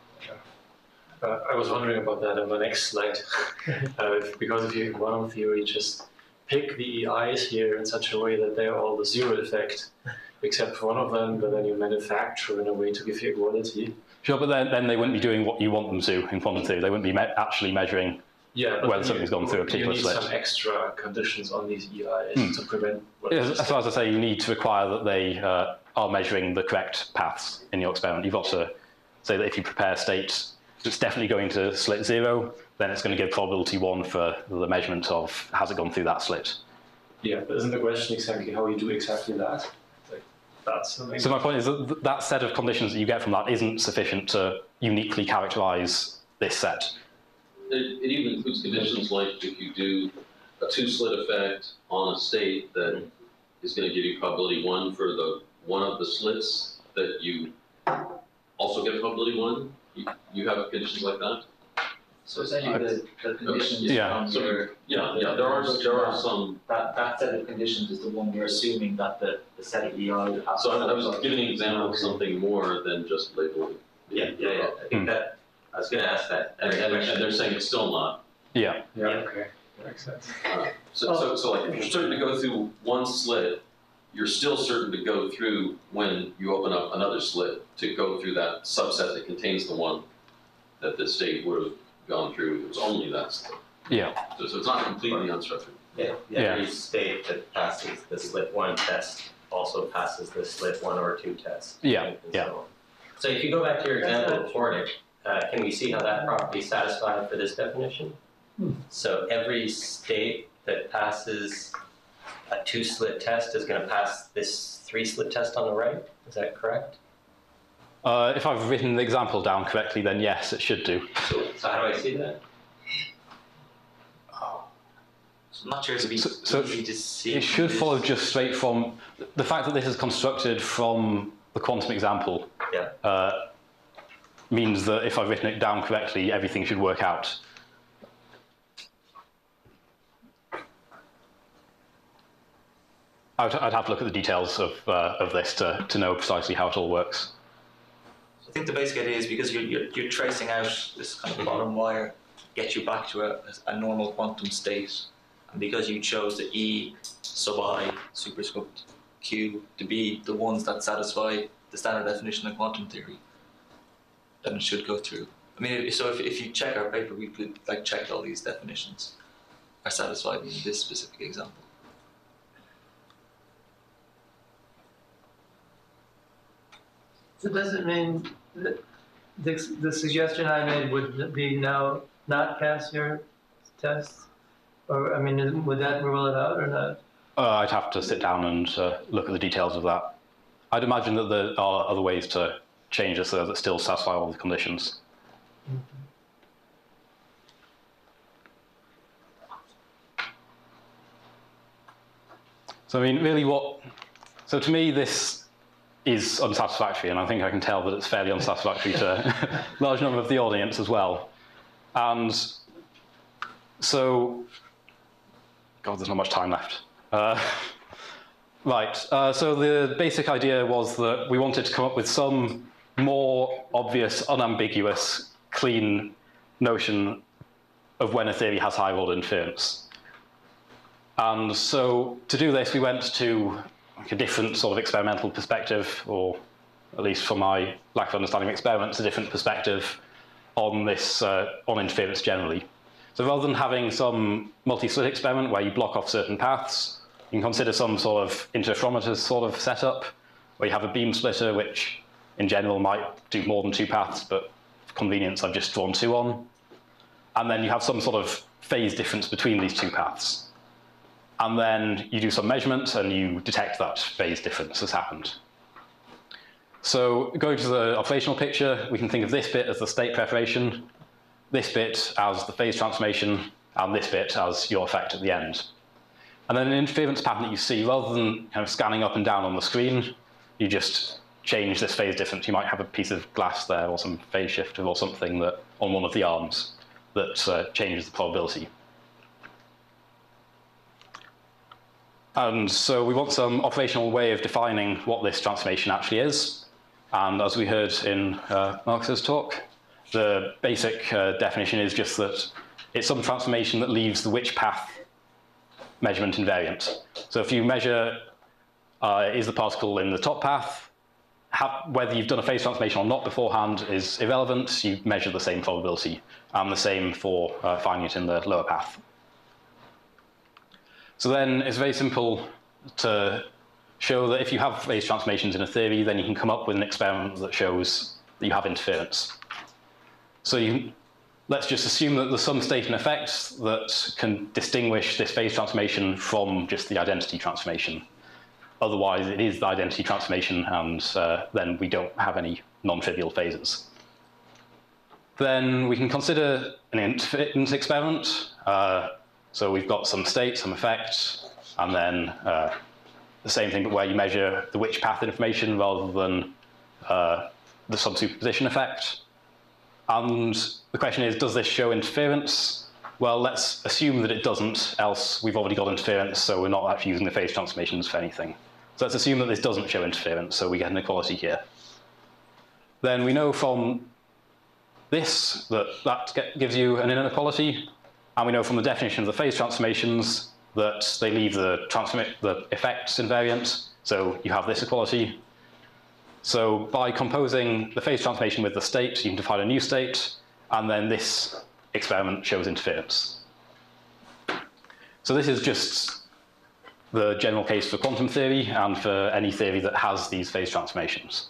Uh, I was wondering about that on the next slide. uh, if, because if you have quantum theory, just pick the E Is here in such a way that they're all the zero effect, except for one of them, but then you manufacture in a way to give you equality. Sure, but then, then they wouldn't be doing what you want them to in quantum theory. They wouldn't be me actually measuring Yeah, but whether then something's you, gone through a particular you need slit. some extra conditions on these E Is Hmm. to prevent what Yeah, I just as far as I say, you need to require that they uh, are measuring the correct paths in your experiment. You've got to say that if you prepare a state that's definitely going to slit zero, then it's going to give probability one for the measurement of has it gone through that slit. Yeah, but isn't the question exactly how you do exactly that? Like, that's something. So my point is that th- that set of conditions that you get from that isn't sufficient to uniquely characterize this set. It, it even includes conditions like if you do a two-slit effect on a state that is going to give you probability one for the one of the slits that you also get probability one. You, you have conditions like that. So essentially, the, the conditions Yeah. from So, your Yeah, yeah. There are there are some. that that set of conditions is the one you're assuming that the, the set of E I would have. So I, I was giving an example of something more than just labeling. Yeah, yeah, yeah. I think Hmm. that, I was gonna ask that. And, and, and they're saying it's still not. Yeah. Yeah, okay. Makes sense. Uh, so, so, so like if you're certain to go through one slit, you're still certain to go through when you open up another slit to go through that subset that contains the one that the state would have gone through if it was only that slit. Yeah. So, so it's not completely unstructured. Yeah, Yeah. every state that passes the slit one test also passes the slit one or two test. Yeah, and yeah. So on. So if you go back to your example of Hornick, uh, can we see how that property is satisfied for this definition? Hmm. So every state that passes a two-slit test is going to pass this three-slit test on the right. Is that correct? Uh, if I've written the example down correctly, then yes, it should do. So, so how do I see that? I'm not sure it'd be So- so easy to see. It should follow just straight from the fact that this is constructed from the quantum example. Yeah. Uh, means that if I've written it down correctly, everything should work out. I'd, I'd have to look at the details of uh, of this to to know precisely how it all works. I think the basic idea is because you're, you're, you're tracing out this kind of bottom wire to get you back to a, a normal quantum state. And because you chose the E sub I superscript Q to be the ones that satisfy the standard definition of quantum theory, then it should go through. I mean, so if, if you check our paper, we could like check all these definitions are satisfied in this specific example. So does it mean that the, the suggestion I made would be now not pass your test? Or, I mean, would that rule it out or not? Uh, I'd have to sit down and uh, look at the details of that. I'd imagine that there are other ways to change this so that still satisfy all the conditions. Mm-hmm. So I mean, really what, so to me this is unsatisfactory, and I think I can tell that it's fairly unsatisfactory to a large number of the audience as well. And so, God, there's not much time left. Uh, right, uh, so the basic idea was that we wanted to come up with some more obvious, unambiguous, clean notion of when a theory has higher-order inference. And so to do this, we went to like a different sort of experimental perspective, or at least from my lack of understanding of experiments, a different perspective on this, uh, on interference generally. So rather than having some multi-slit experiment where you block off certain paths, you can consider some sort of interferometer sort of setup, where you have a beam splitter, which in general might do more than two paths, but for convenience I've just drawn two on. And then you have some sort of phase difference between these two paths. And then you do some measurement and you detect that phase difference has happened. So going to the operational picture, we can think of this bit as the state preparation, this bit as the phase transformation, and this bit as your effect at the end. And then an interference pattern that you see, rather than kind of scanning up and down on the screen, you just change this phase difference. You might have a piece of glass there or some phase shifter or something that on one of the arms that uh, changes the probability. And so we want some operational way of defining what this transformation actually is. And as we heard in uh, Marcus's talk, the basic uh, definition is just that it's some transformation that leaves the which path measurement invariant. So if you measure uh, is the particle in the top path, have, whether you've done a phase transformation or not beforehand is irrelevant. You measure the same probability, and the same for uh, finding it in the lower path. So then it's very simple to show that if you have phase transformations in a theory, then you can come up with an experiment that shows that you have interference. So you, let's just assume that there's some state and effect that can distinguish this phase transformation from just the identity transformation. Otherwise, it is the identity transformation, and uh, then we don't have any non-trivial phases. Then we can consider an interference experiment. Uh, So we've got some state, some effect, and then uh, the same thing, but where you measure the which path information rather than uh, the subsuperposition effect. And the question is, does this show interference? Well, let's assume that it doesn't, else we've already got interference, so we're not actually using the phase transformations for anything. So let's assume that this doesn't show interference, so we get an equality here. Then we know from this that that get, gives you an inequality. And we know from the definition of the phase transformations that they leave the, the effects invariant, so you have this equality. So by composing the phase transformation with the state, you can define a new state, and then this experiment shows interference. So this is just the general case for quantum theory and for any theory that has these phase transformations.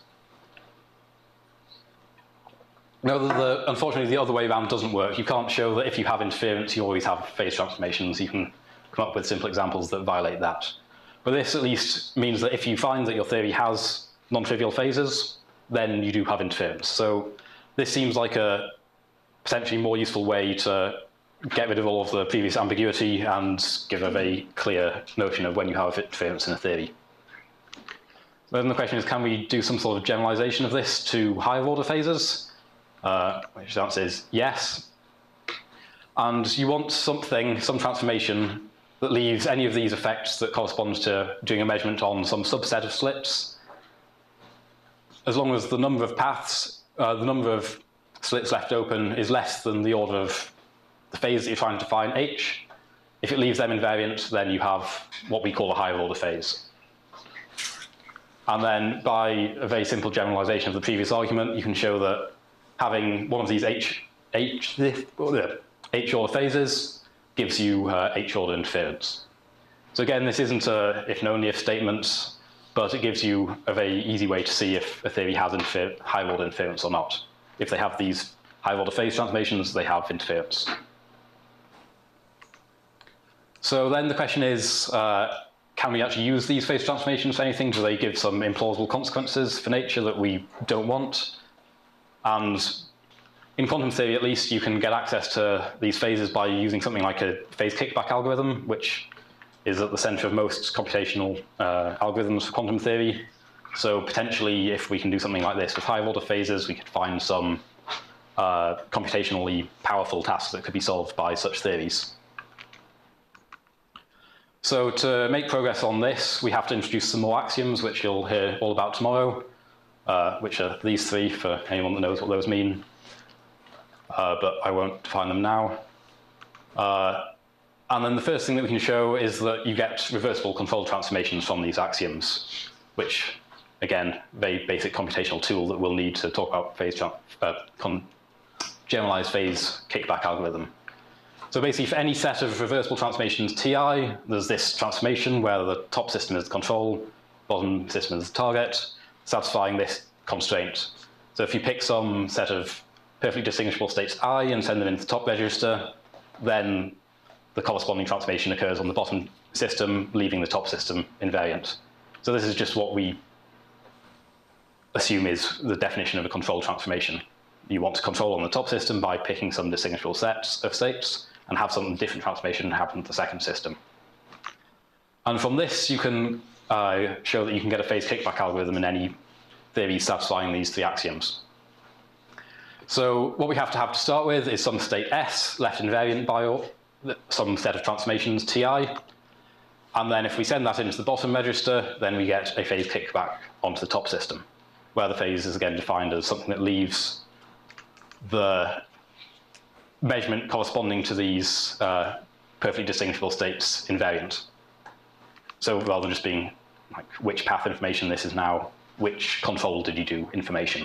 No, the, the, unfortunately, the other way around doesn't work. You can't show that if you have interference, you always have phase transformations. You can come up with simple examples that violate that. But this at least means that if you find that your theory has non-trivial phases, then you do have interference. So this seems like a potentially more useful way to get rid of all of the previous ambiguity and give a very clear notion of when you have interference in a theory. So then the question is, can we do some sort of generalization of this to higher order phases? Uh, which the answer is yes. And you want something, some transformation that leaves any of these effects that corresponds to doing a measurement on some subset of slits. As long as the number of paths, uh, the number of slits left open is less than the order of the phase that you're trying to define, h. If it leaves them invariant, then you have what we call a higher order phase. And then by a very simple generalization of the previous argument, you can show that having one of these H, H, H order phases gives you uh, H order interference. So again, this isn't a if and only if statement. but it gives you a very easy way to see if a theory has infer higher-order inference or not. If they have these higher-order phase transformations, they have interference. So then the question is, uh, can we actually use these phase transformations for anything? Do they give some implausible consequences for nature that we don't want? And in quantum theory, at least, you can get access to these phases by using something like a phase kickback algorithm, which is at the center of most computational uh, algorithms for quantum theory. So potentially, if we can do something like this with higher-order phases, we could find some uh, computationally powerful tasks that could be solved by such theories. So to make progress on this, we have to introduce some more axioms, which you'll hear all about tomorrow, uh, which are these three for anyone that knows what those mean. Uh, but I won't define them now. Uh, and then the first thing that we can show is that you get reversible control transformations from these axioms, which, again, very basic computational tool that we'll need to talk about phase uh, con generalized phase kickback algorithm. So basically, for any set of reversible transformations Ti, there's this transformation where the top system is the control, bottom system is the target, satisfying this constraint. So if you pick some set of perfectly distinguishable states I and send them into the top register, then the corresponding transformation occurs on the bottom system, leaving the top system invariant. So this is just what we assume is the definition of a control transformation. You want to control on the top system by picking some distinguishable sets of states and have some different transformation happen to the second system. And from this, you can uh, show that you can get a phase kickback algorithm in any theory satisfying these three axioms. So what we have to have to start with is some state S left invariant by some set of transformations Ti. And then if we send that into the bottom register, then we get a phase kickback onto the top system, where the phase is again defined as something that leaves the measurement corresponding to these uh, perfectly distinguishable states invariant. So rather than just being like which path information this is now, which control did you do information.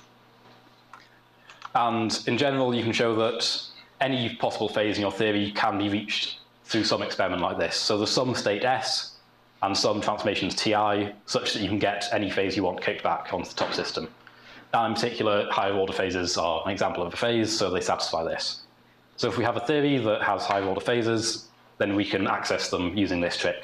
And in general, you can show that any possible phase in your theory can be reached through some experiment like this. So there's some state S and some transformations Ti such that you can get any phase you want kicked back onto the top system. Now, in particular, higher order phases are an example of a phase, so they satisfy this. So if we have a theory that has higher order phases, then we can access them using this trick.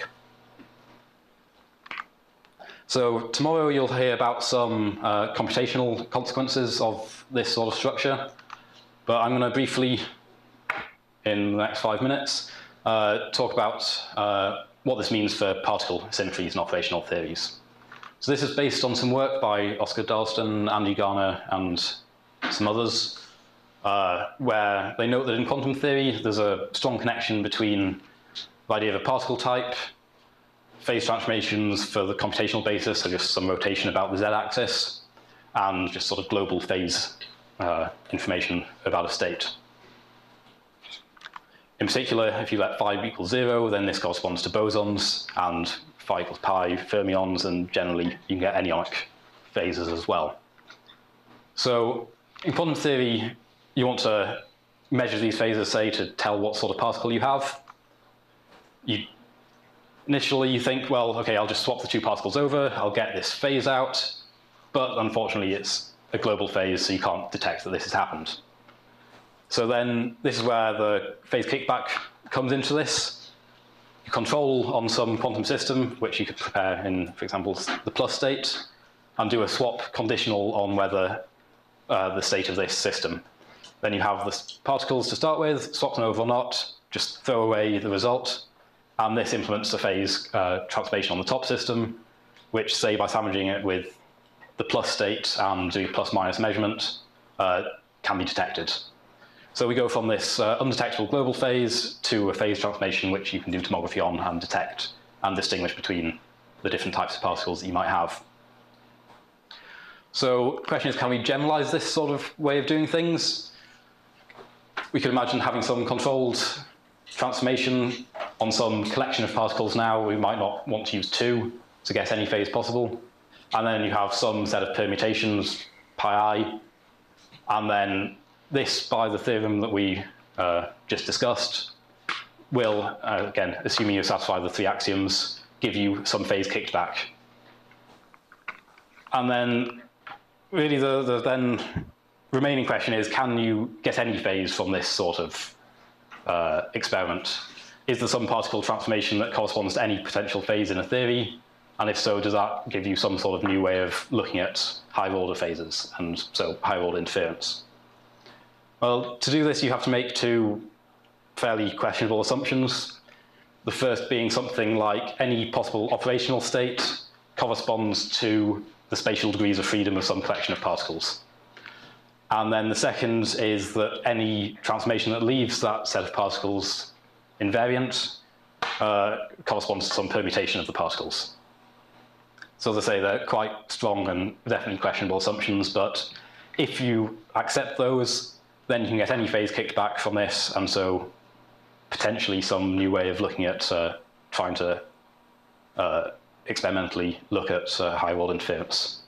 So tomorrow you'll hear about some uh, computational consequences of this sort of structure, but I'm going to briefly, in the next five minutes, uh, talk about uh, what this means for particle symmetries and operational theories. So this is based on some work by Oscar Darlston, Andy Garner, and some others, uh, where they note that in quantum theory there's a strong connection between the idea of a particle type, phase transformations for the computational basis, so just some rotation about the z-axis, and just sort of global phase uh, information about a state. In particular, if you let phi equal zero, then this corresponds to bosons, and phi equals pi fermions, and generally you can get anyonic phases as well. So in quantum theory, you want to measure these phases, say, to tell what sort of particle you have. You Initially, you think, well, okay, I'll just swap the two particles over, I'll get this phase out, but unfortunately it's a global phase, so you can't detect that this has happened. So then this is where the phase kickback comes into this. You control on some quantum system, which you could prepare in, for example, the plus state, and do a swap conditional on whether uh, the state of this system. Then you have the particles to start with, swap them over or not, just throw away the result, and this implements the phase uh, transformation on the top system, which, say, by sandwiching it with the plus state and doing plus-minus measurement, uh, can be detected. So we go from this uh, undetectable global phase to a phase transformation which you can do tomography on and detect and distinguish between the different types of particles that you might have. So the question is, can we generalize this sort of way of doing things? We could imagine having some controlled transformation on some collection of particles now. We might not want to use two to get any phase possible. And then you have some set of permutations, pi I, and then this, by the theorem that we uh, just discussed, will, uh, again, assuming you satisfy the three axioms, give you some phase kicked back and then really the, the then remaining question is, can you get any phase from this sort of uh, experiment? Is there some particle transformation that corresponds to any potential phase in a theory? And if so, does that give you some sort of new way of looking at higher order phases, and so higher order interference? Well, to do this, you have to make two fairly questionable assumptions. The first being something like any possible operational state corresponds to the spatial degrees of freedom of some collection of particles. And then the second is that any transformation that leaves that set of particles invariant uh, corresponds to some permutation of the particles. So as I say, they're quite strong and definitely questionable assumptions, but if you accept those, then you can get any phase kicked back from this, and so potentially some new way of looking at uh, trying to uh, experimentally look at uh, high order interference.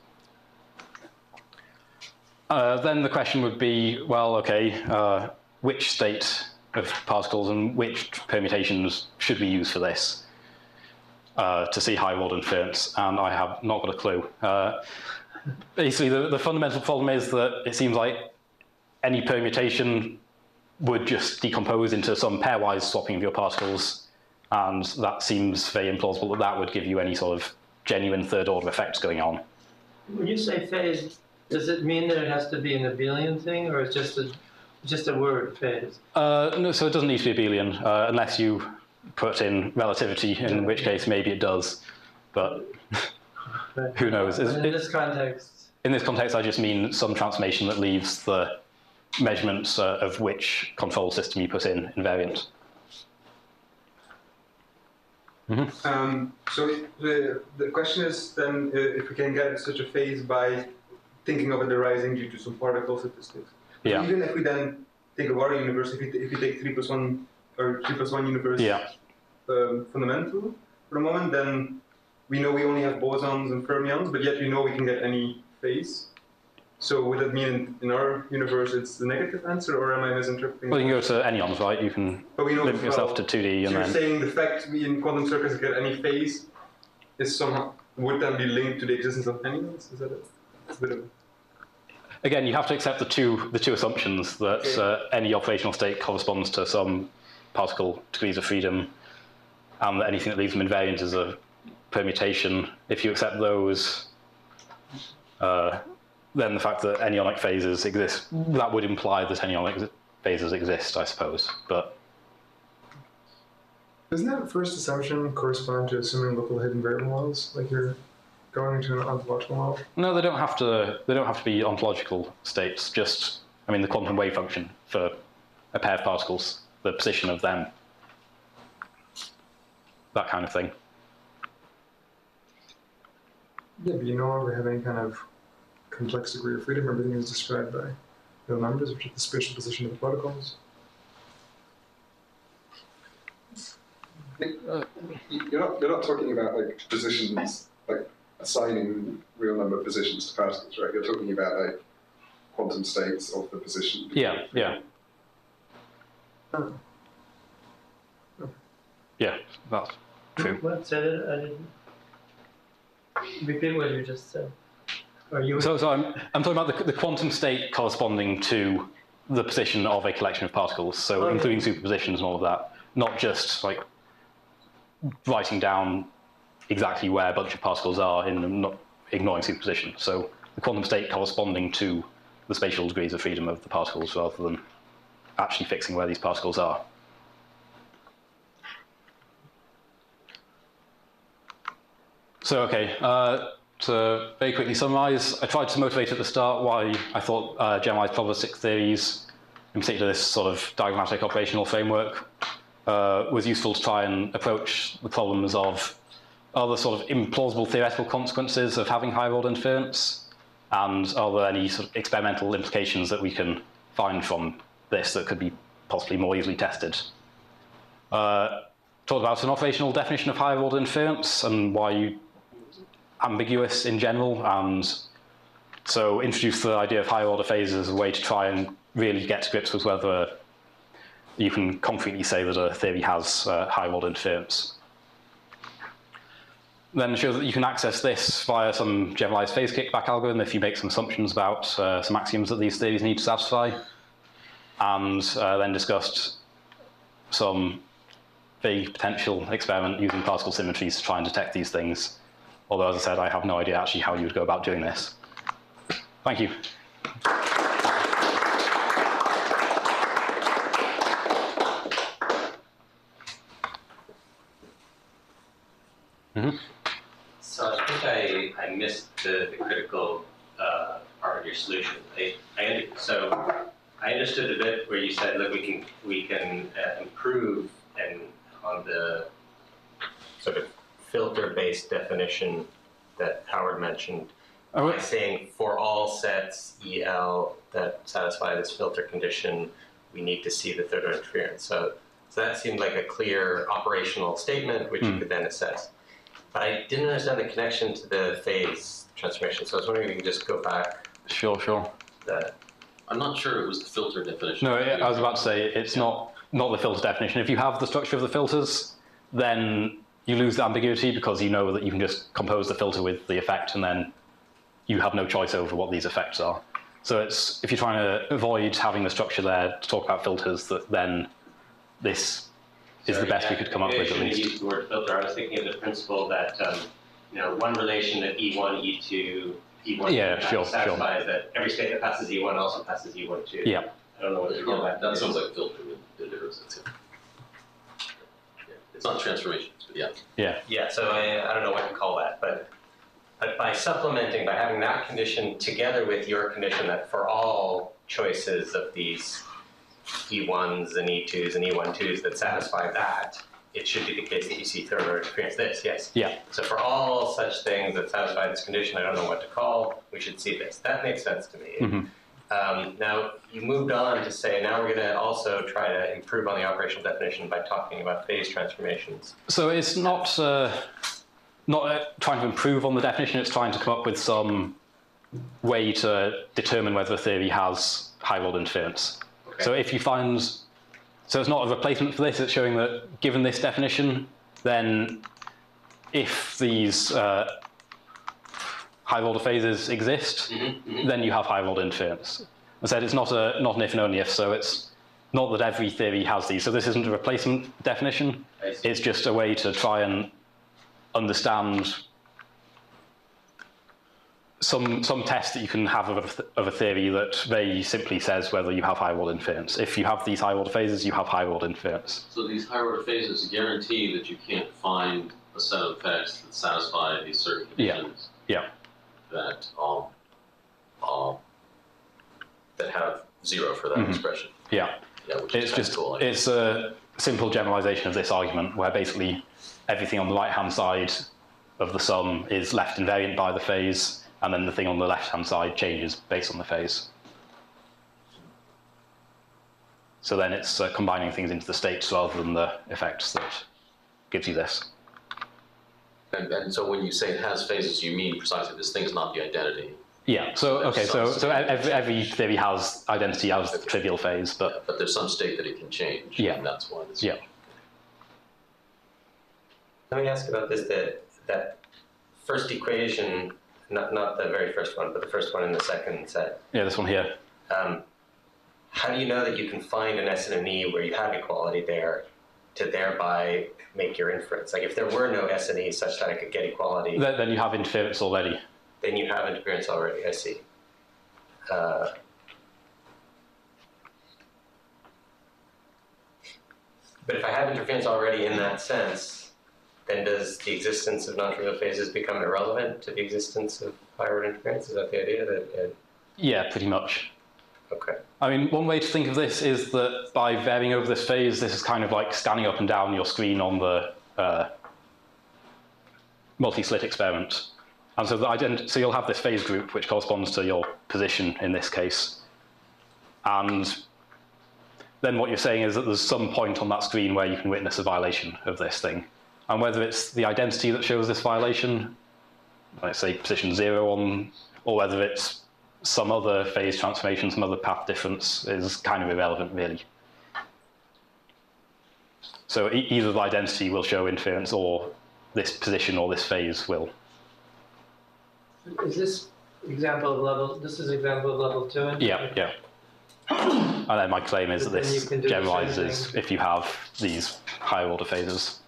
Uh, then the question would be, well, okay, uh, which state of particles and which permutations should we use for this uh, to see high order interference? And I have not got a clue. Uh, basically, the, the fundamental problem is that it seems like any permutation would just decompose into some pairwise swapping of your particles, and that seems very implausible that that would give you any sort of genuine third-order effects going on. When you say phase, does it mean that it has to be an abelian thing, or it's just a just a word, phase? Uh, no, so it doesn't need to be abelian, uh, unless you put in relativity, in which case maybe it does, but who knows? In this context? In this context, I just mean some transformation that leaves the measurements uh, of which control system you put in invariant. Mm-hmm. um, so the, the question is then uh, if we can get such a phase by thinking of it arising due to some particle statistics. Yeah. Even if we then take a Wara universe, if we, if we take three plus one or three plus one universe yeah. um, fundamental for the moment, then we know we only have bosons and fermions, but yet we know we can get any phase. So would that mean in our universe it's the negative answer, or am I misinterpreting? Well, you can go to anyons, right? You can but we know limit yourself well, to two D, so and you're then saying the fact we in quantum circuits get any phase is somehow would then be linked to the existence of anyons? Is that it? It's a bit of again, you have to accept the two the two assumptions that okay. uh, any operational state corresponds to some particle degrees of freedom, and that anything that leaves them invariant is a permutation. If you accept those, uh, then the fact that anyonic phases exist, that would imply that anyonic phases exist, I suppose. But doesn't that first assumption correspond to assuming local hidden variable models, like you're going into an ontological model? no, they don't have to. They don't have to be ontological states. Just, I mean, the quantum wave function for a pair of particles, the position of them, that kind of thing. Yeah, but you no longer have any kind of complex degree of freedom. Everything is described by real numbers, which is the spatial position of the particles. Uh, you're not you're not talking about like positions, like assigning real number positions to particles, right? You're talking about like quantum states of the position. Yeah, yeah. Oh. Yeah, that's true. What said it? I didn't. Repeat what you just said. Are you? So, so I'm, I'm talking about the, the quantum state corresponding to the position of a collection of particles, so Oh, including yeah. superpositions and all of that, not just like writing down exactly where a bunch of particles are in not ignoring superposition. So the quantum state corresponding to the spatial degrees of freedom of the particles rather than actually fixing where these particles are. So, okay, uh, to very quickly summarize, I tried to motivate at the start why I thought uh, generalized probabilistic theories, in particular this sort of diagrammatic operational framework, uh, was useful to try and approach the problems of are there sort of implausible theoretical consequences of having higher order interference, and are there any sort of experimental implications that we can find from this that could be possibly more easily tested. Uh, talked about an operational definition of higher order interference and why you ambiguous in general, and so introduce the idea of higher order phases as a way to try and really get to grips with whether you can concretely say that a theory has uh, higher order interference. then shows that you can access this via some generalized phase kickback algorithm if you make some assumptions about uh, some axioms that these theories need to satisfy, and uh, then discussed some vague potential experiment using particle symmetries to try and detect these things. Although, as I said, I have no idea actually how you would go about doing this. Thank you. Mm-hmm. So I think I, I missed the, the critical uh, part of your solution. I, I, so I understood the bit where you said, look, we can, we can uh, improve and on the sort of filter-based definition that Howard mentioned oh, by saying for all sets E L that satisfy this filter condition, we need to see the third order interference. So, so that seemed like a clear operational statement, which mm. you could then assess. But I didn't understand the connection to the phase transformation, so I was wondering if you could just go back. Sure, sure. That. I'm not sure it was the filter definition. No, I was about to say it's yeah. not not the filter definition. If you have the structure of the filters, then you lose the ambiguity because you know that you can just compose the filter with the effect, and then you have no choice over what these effects are. So it's if you're trying to avoid having the structure there to talk about filters, that then this is Sorry, the best yeah, we could come up with at least. Use the word filter. I was thinking of the principle that um, you know one relation that E one, E two, E one yeah, sure, satisfies sure. that every state that passes E one also passes E one too. Yeah. I don't know what to call that. That sounds like filter with derivatives. It's not transformations, but yeah. Yeah. Yeah. So I, I don't know what to call that, but but by supplementing, by having that condition together with your condition that for all choices of these E ones and E twos and E one twos that satisfy that, it should be the case that you see third order interference this, yes? Yeah. So for all such things that satisfy this condition, I don't know what to call, we should see this. That makes sense to me. Mm-hmm. Um, now, you moved on to say, now we're going to also try to improve on the operational definition by talking about phase transformations. So it's not, uh, not uh, trying to improve on the definition, it's trying to come up with some way to determine whether a theory has high-order interference. Okay. So if you find, so it's not a replacement for this, it's showing that given this definition, then if these uh, high-order phases exist, mm-hmm, mm-hmm. then you have high-order interference. I said it's not a not an if and only if, so it's not that every theory has these. So this isn't a replacement definition. It's just a way to try and understand some some test that you can have of a, of a theory that very simply says whether you have high-order interference. If you have these high-order phases, you have high-order interference. So these high-order phases guarantee that you can't find a set of effects that satisfy these certain conditions. Yeah. Yeah. That um, um, that have zero for that mm-hmm. expression. Yeah. Yeah, which it's is just cool, it's a simple generalization of this argument where basically everything on the right-hand side of the sum is left invariant by the phase, and then the thing on the left-hand side changes based on the phase. So then it's uh, combining things into the states rather than the effects that gives you this. And, and so when you say it has phases, you mean precisely this thing is not the identity. Yeah. So okay. So so every, every theory has identity as the trivial phase, but yeah, but there's some state that it can change. Yeah. And that's why this. Yeah. Let me ask about this. That that first equation, not not the very first one, but the first one in the second set. Yeah, this one here. Um, how do you know that you can find an S and an E where you have equality there, to thereby make your inference? Like if there were no S and E such that I could get equality, Then, then you have interference already. Then you have interference already. I see. Uh, but if I have interference already in that sense, then does the existence of non-trivial phases become irrelevant to the existence of higher interference? Is that the idea? That uh, Yeah, pretty much. Okay. I mean, one way to think of this is that by varying over this phase, this is kind of like standing up and down your screen on the uh, multi-slit experiment. And so, the ident so you'll have this phase group, which corresponds to your position in this case. And then what you're saying is that there's some point on that screen where you can witness a violation of this thing. And whether it's the identity that shows this violation, let's say position zero on, or whether it's some other phase transformation, some other path difference, is kind of irrelevant, really. So e either the identity will show interference, or this position or this phase will. Is this example of level, this is example of level two? Yeah, yeah. And then my claim is But that then you this can do the same generalizes thing. if you have these higher order phases.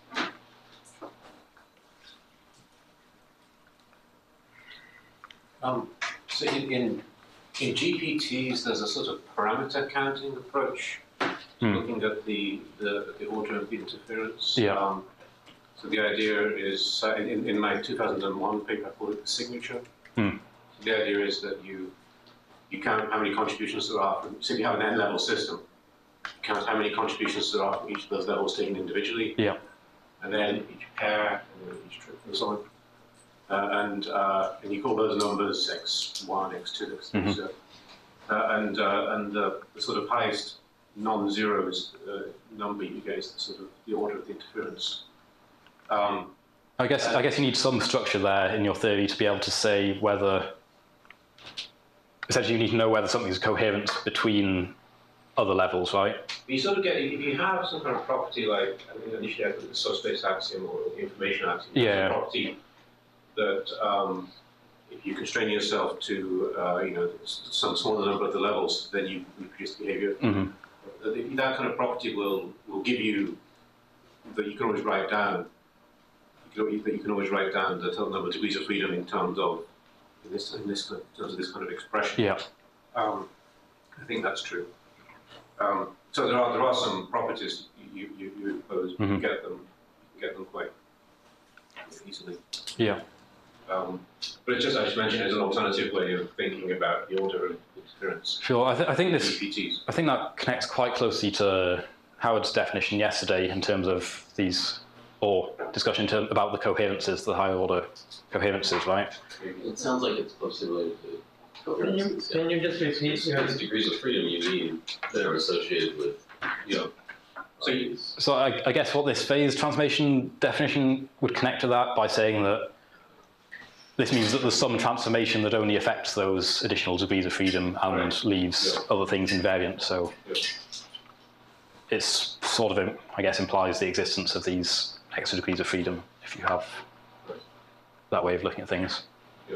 Um, so in, in, in G P Ts, there's a sort of parameter counting approach, Hmm. looking at the, the, the order of the interference. Yeah. Um, so the idea is, uh, in, in my two thousand one paper, I called it the signature. Hmm. So the idea is that you, you count how many contributions there are from, so if you have an n-level system, you count how many contributions there are from each of those levels taken individually. Yeah. And then each pair, and then each trip, and so on. Uh, and, uh, and you call those numbers x one, x two, x three. Mhm. So, uh, and uh, and uh, the sort of highest non-zeros uh, number you get is the sort of the order of the interference. Um, I guess I guess you need some structure there in your theory to be able to say whether. Essentially, you need to know whether something is coherent between other levels, right? you sort of get, if you have some kind of property like, I mean, initially I put the subspace axiom or the information axiom, Yeah. it's a property that um, if you constrain yourself to, uh, you know, some smaller number of the levels, then you reproduce the behavior. Mm-hmm. That that kind of property will will give you that you can always write down. You can, that you can always write down the total number of degrees of freedom in terms of in this in this in terms of this kind of expression. Yeah. Um, I think that's true. Um, so there are there are some properties you you, you impose. Mm-hmm. You get them you get them quite easily. Yeah. Um, but it's just I just mentioned as an alternative way of thinking about the order of interference. Sure. I, th I think this. G P Ts. I think that connects quite closely to Howard's definition yesterday in terms of these, or discussion in term, about the coherences, the higher order coherences, right? It sounds like it's closely related to Can you, coherences. can you just repeat It's, your, it's degrees of freedom you mean that are associated with, you know, So you, So I, I guess what this phase transformation definition would connect to that by saying that this means that there's some transformation that only affects those additional degrees of freedom and Right. leaves Yeah. other things invariant. So Yeah. it's sort of, I guess, implies the existence of these extra degrees of freedom if you have Right. that way of looking at things. Yeah.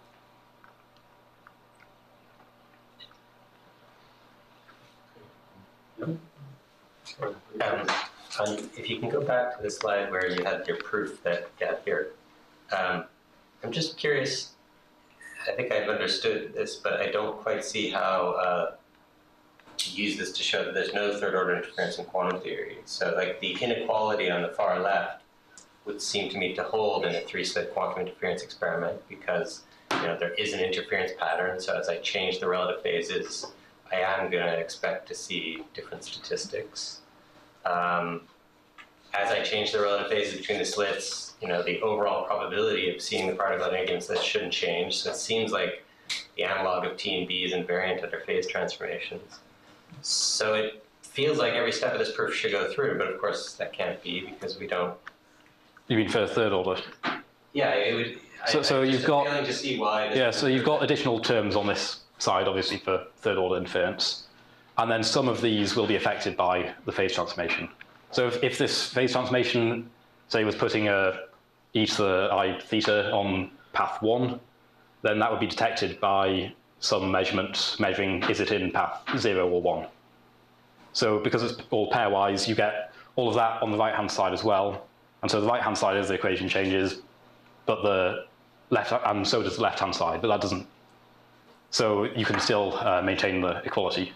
Um, and if you can go back to the slide where you had your proof that got here, um, I'm just curious. I think I've understood this, but I don't quite see how uh, to use this to show that there's no third order interference in quantum theory. So, like the inequality on the far left would seem to me to hold in a three-slit quantum interference experiment because you know there is an interference pattern. So as I change the relative phases, I am going to expect to see different statistics. Um, as I change the relative phases between the slits, you know, the overall probability of seeing the particle at any given slit shouldn't change. So it seems like the analog of T and B is invariant under phase transformations. So it feels like every step of this proof should go through, but of course that can't be because we don't. You mean for the third order? Yeah, it would. So, I, so I'm you've just got failing to see why. This yeah. So you've got additional terms on this side, obviously for third order interference, and then some of these will be affected by the phase transformation. So if, if this phase transformation, say, was putting a e to the I theta on path one, then that would be detected by some measurement measuring is it in path zero or one. So because it's all pairwise, you get all of that on the right-hand side as well. And so the right-hand side of the equation changes, but the left, and so does the left-hand side, but that doesn't. So you can still uh, maintain the equality.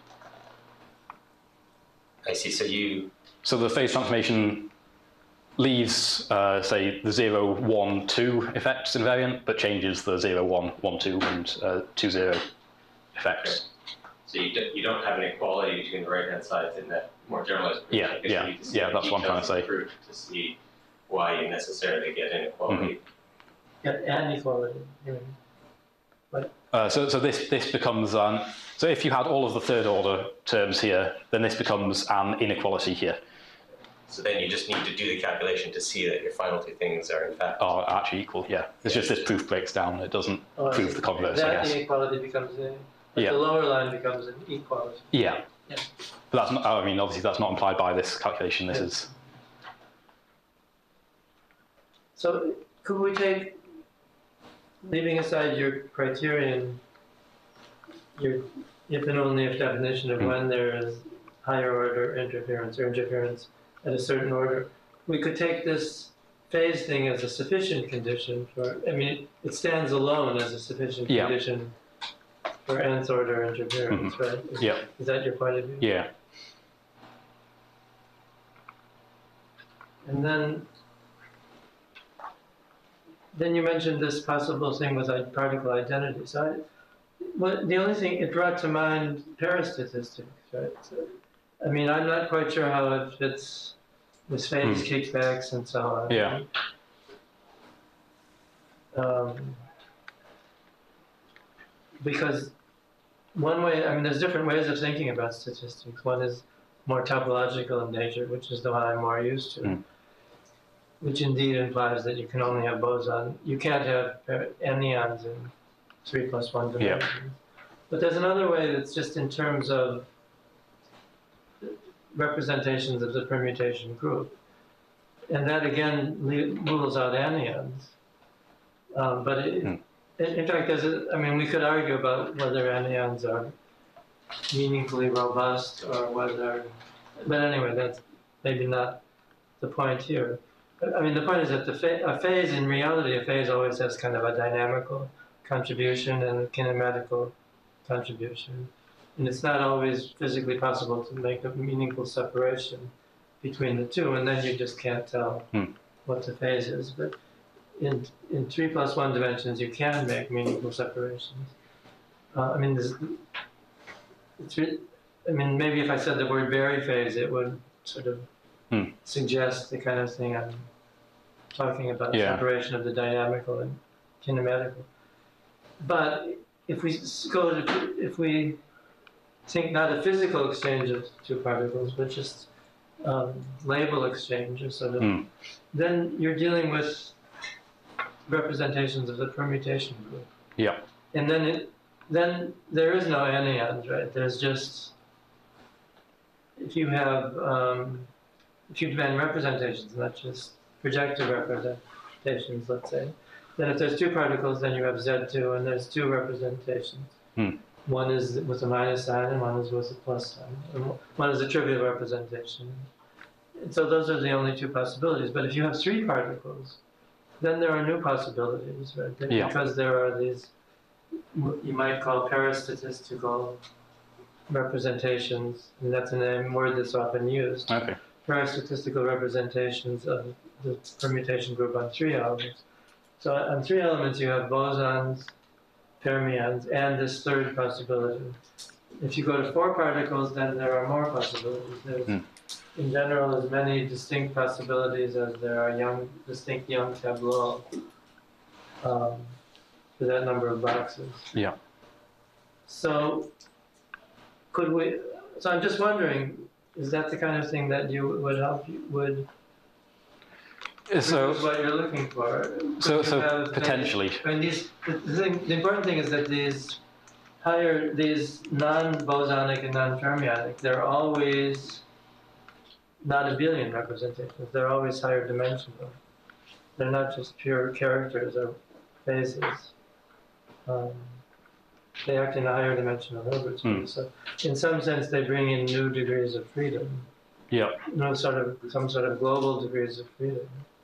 I see. So you. So the phase transformation leaves, uh, say, the zero, one, two effects invariant, but changes the zero, one, one, two, and uh, two, zero effects. So you, do, you don't have an equality between the right-hand sides in that more generalized proof. Yeah, I guess yeah, you need to see yeah, the that's what I'm trying to details of say. the proof to see why you necessarily get inequality. yeah, and equality? I mean, Uh, so, so this this becomes um, so if you had all of the third order terms here, then this becomes an inequality here. So then you just need to do the calculation to see that your final two things are in fact are actually equal. Yeah, it's just this proof breaks down. It doesn't oh, prove the converse, I that guess. inequality becomes a. But Yeah. the lower line becomes an equality. Yeah. Yeah. But that's not, I mean, obviously that's not implied by this calculation. This Yeah. is So could we take, leaving aside your criterion, your if and only if definition of when there is higher order interference or interference at a certain order, we could take this phase thing as a sufficient condition for, I mean, it stands alone as a sufficient Yeah. condition for nth order interference, Mhm. right? Is, Yeah. is that your point of view? Yeah. And then, then you mentioned this possible thing with like particle identity. So I, well, the only thing it brought to mind parastatistics, right? So, I mean, I'm not quite sure how it fits with phase Hmm. kickbacks and so on. Yeah. Um, because one way, I mean, there's different ways of thinking about statistics. One is more topological in nature, which is the one I'm more used to, Mm. which indeed implies that you can only have boson. You can't have anyons in three plus one dimensions. Yeah. But there's another way that's just in terms of representations of the permutation group. And that again le- rules out anyons. Um, but it, Mm. in, in fact, there's a, I mean, we could argue about whether anyons are meaningfully robust or whether, but anyway, that's maybe not the point here. But, I mean, the point is that the fa- a phase, in reality, a phase always has kind of a dynamical contribution and a kinematical contribution. And it's not always physically possible to make a meaningful separation between the two, and then you just can't tell Hmm. what the phase is. But in in three plus one dimensions, you can make meaningful separations. Uh, I mean, there's, it's re- I mean, maybe if I said the word vary phase, it would sort of Hmm. suggest the kind of thing I'm talking about, Yeah. separation of the dynamical and kinematical. But if we s- go to, if we think not a physical exchange of two particles, but just um, label exchange, or sort of, Mm. then you're dealing with representations of the permutation group. Yeah. And then it, then there is no anyons, right? There's just, if you have, um, if you demand representations, not just projective representations, let's say, then if there's two particles, then you have Z two, and there's two representations. Hmm. One is with a minus sign, and one is with a plus sign. And one is a trivial representation. And so those are the only two possibilities. But if you have three particles, then there are new possibilities, right? Yeah. Because there are these, what you might call parastatistical representations, and that's a name word that's often used. Okay. Parastatistical representations of the permutation group on three elements. So on three elements, you have bosons, fermions, and this third possibility. If you go to four particles, then there are more possibilities. There's, Hmm. in general, as many distinct possibilities as there are young, distinct young tableaux um, for that number of boxes. Yeah. So, could we? So I'm just wondering, is that the kind of thing that you would help you would? So, Is what you're looking for. so, Could you so have potentially. I mean, these, the, the, thing, the important thing is that these higher, these non-bosonic and non-fermionic, they're always not abelian representations. They're always higher dimensional. They're not just pure characters or phases. Um, they act in a higher dimensional Hilbert space. Hmm. So, in some sense, they bring in new degrees of freedom. Yeah. No sort of some sort of global degrees of freedom.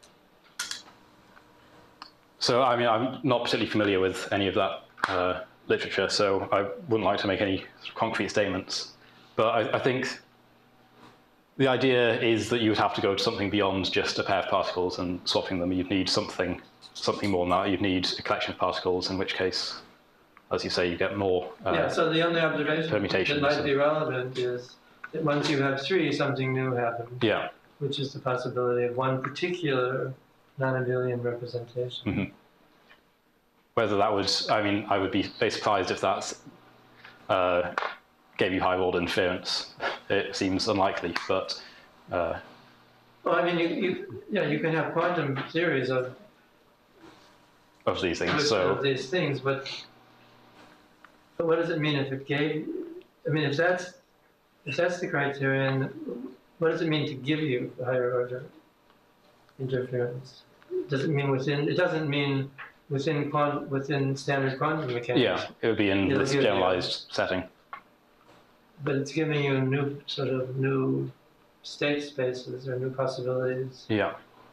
So, I mean, I'm not particularly familiar with any of that uh, literature, so I wouldn't like to make any concrete statements. But I, I think the idea is that you would have to go to something beyond just a pair of particles and swapping them. You'd need something, something more than that. You'd need a collection of particles, in which case, as you say, you get more uh, yeah, so the only observation permutations. that might be relevant is that once you have three, something new happens. Yeah. Which is the possibility of one particular non-abelian representation. Mm-hmm. Whether that would, I mean, I would be very surprised if that uh, gave you high-order interference. It seems unlikely, but. Uh, well, I mean, you, you, yeah, you can have quantum theories of, of these things. of, So of these things, but but what does it mean if it gave? I mean, if that's if that's the criterion, what does it mean to give you higher order interference? does it mean within? It doesn't mean within quant within standard quantum mechanics. Yeah, it would be in It'll this give you- generalized setting. But it's giving you new sort of new state spaces or new possibilities. Yeah.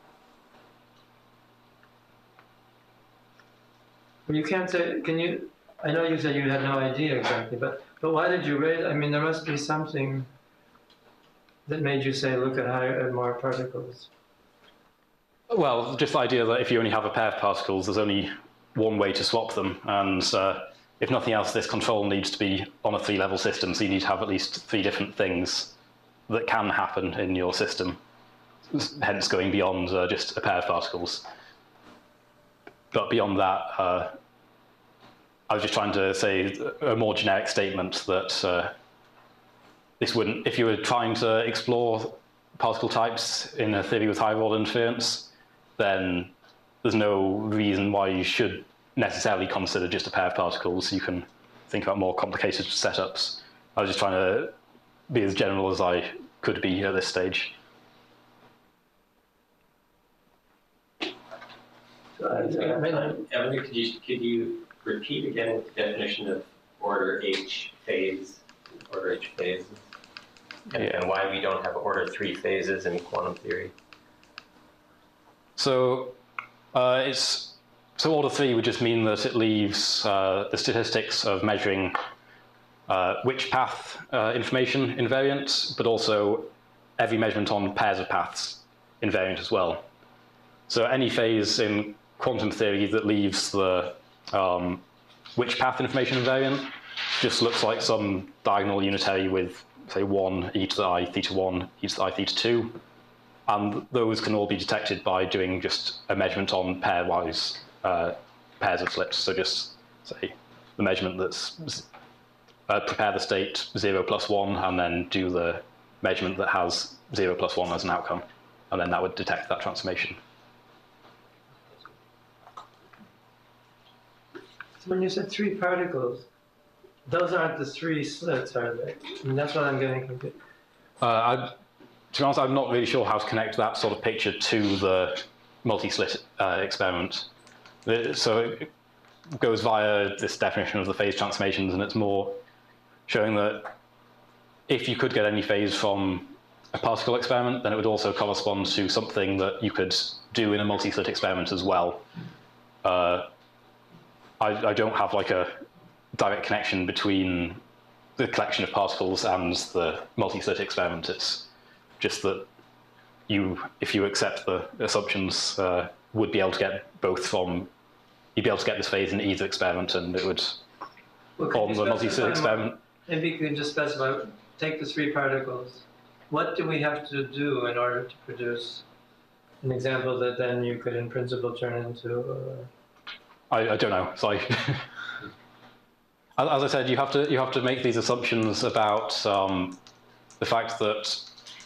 But you can't say. Can you? I know you said you had no idea exactly, but but why did you raise? I mean, there must be something that made you say, look at higher and more particles. Well, just the idea that if you only have a pair of particles, there's only one way to swap them, and uh, if nothing else, this control needs to be on a three-level system, so you need to have at least three different things that can happen in your system, hence going beyond uh, just a pair of particles. But beyond that, uh, I was just trying to say a more generic statement that uh, this wouldn't, if you were trying to explore particle types in a theory with high-order interference, then there's no reason why you should necessarily consider just a pair of particles. You can think about more complicated setups. I was just trying to be as general as I could be at this stage. Emily, could you, could you repeat again the definition of order H phase, order H phases, and, Yeah. and why we don't have order three phases in quantum theory? So uh, it's so order three would just mean that it leaves uh, the statistics of measuring uh, which path uh, information invariant, but also every measurement on pairs of paths invariant as well. So any phase in quantum theory that leaves the um, which path information invariant just looks like some diagonal unitary with, say, one e to the I theta one, e to the I theta two. And those can all be detected by doing just a measurement on pairwise uh, pairs of slips. So just say the measurement that's uh, prepare the state zero plus one, and then do the measurement that has zero plus one as an outcome, and then that would detect that transformation. So when you said three particles, those aren't the three slits, are they? I mean, that's what I'm getting confused. Uh, I, to be honest, I'm not really sure how to connect that sort of picture to the multi-slit uh, experiment. The, so it goes via this definition of the phase transformations, and it's more showing that if you could get any phase from a particle experiment, then it would also correspond to something that you could do in a multi-slit experiment as well. Uh, I, I don't have like a direct connection between the collection of particles and the multi-slit experiment. It's just that you, if you accept the assumptions, uh, would be able to get both from, you'd be able to get this phase in either experiment, and it would, Well, on the multi-slit experiment. Maybe you could just specify, take the three particles. What do we have to do in order to produce an example that then you could in principle turn into uh, I, I don't know. So I, as I said, you have to you have to make these assumptions about um, the fact that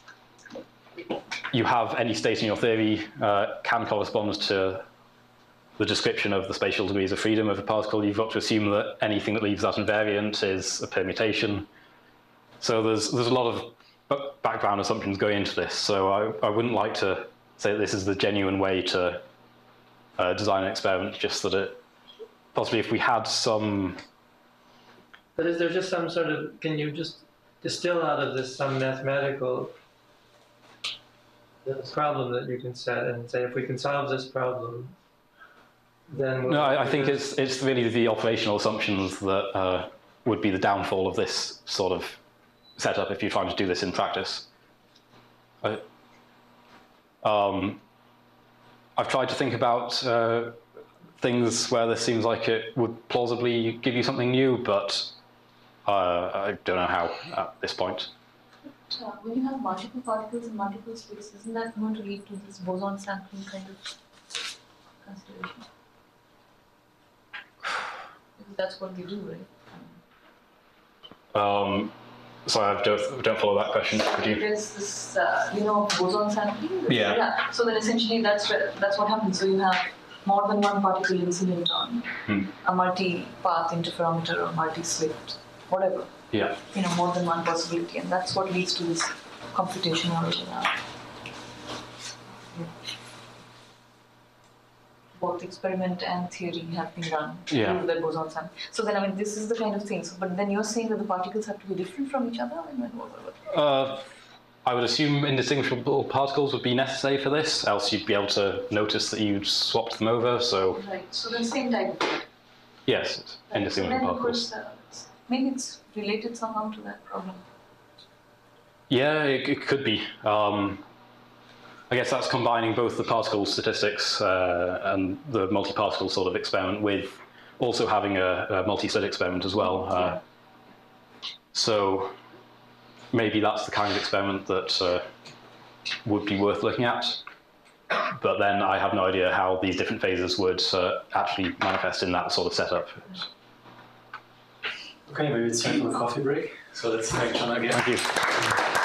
you have any state in your theory uh, can correspond to the description of the spatial degrees of freedom of a particle. You've got to assume that anything that leaves that invariant is a permutation. So there's there's a lot of background assumptions going into this. So I, I wouldn't like to say that this is the genuine way to uh, design an experiment, just that it, possibly if we had some... But is there just some sort of, can you just distill out of this some mathematical problem that you can set and say, if we can solve this problem, then... We'll no, I, I think it's, it's really the operational assumptions that uh, would be the downfall of this sort of setup if you're trying to do this in practice. I, um, I've tried to think about uh, things where this seems like it would plausibly give you something new, but uh, I don't know how at this point. Uh, when you have multiple particles in multiple states, isn't that going to lead to this boson sampling kind of consideration? Because that's what we do, right? Um, sorry, I don't, don't follow that question. Could you? There's this, uh, you know, boson sampling. Yeah. Yeah. So then essentially that's where, that's what happens. So you have more than one particle incident on Hmm. a multi-path interferometer or multi-slit, whatever. Yeah. You know, more than one possibility, and that's what leads to this computational. Uh, both experiment and theory have been done to Yeah. prove that boson sampling. So then, I mean, this is the kind of thing. So, but then you're saying that the particles have to be different from each other? I mean, what, what, what? Uh, I would assume indistinguishable particles would be necessary for this, else you'd be able to notice that you'd swapped them over. So Right. So the same type of yes, Right. indistinguishable so then particles. It was, uh, maybe it's related somehow to that problem. Yeah, it, it could be. Um, I guess that's combining both the particle statistics uh, and the multi-particle sort of experiment with also having a, a multi-slit experiment as well. Uh, so maybe that's the kind of experiment that uh, would be worth looking at. But then I have no idea how these different phases would uh, actually manifest in that sort of setup. Okay, maybe it's time for a coffee break. So let's thank John again. Thank you.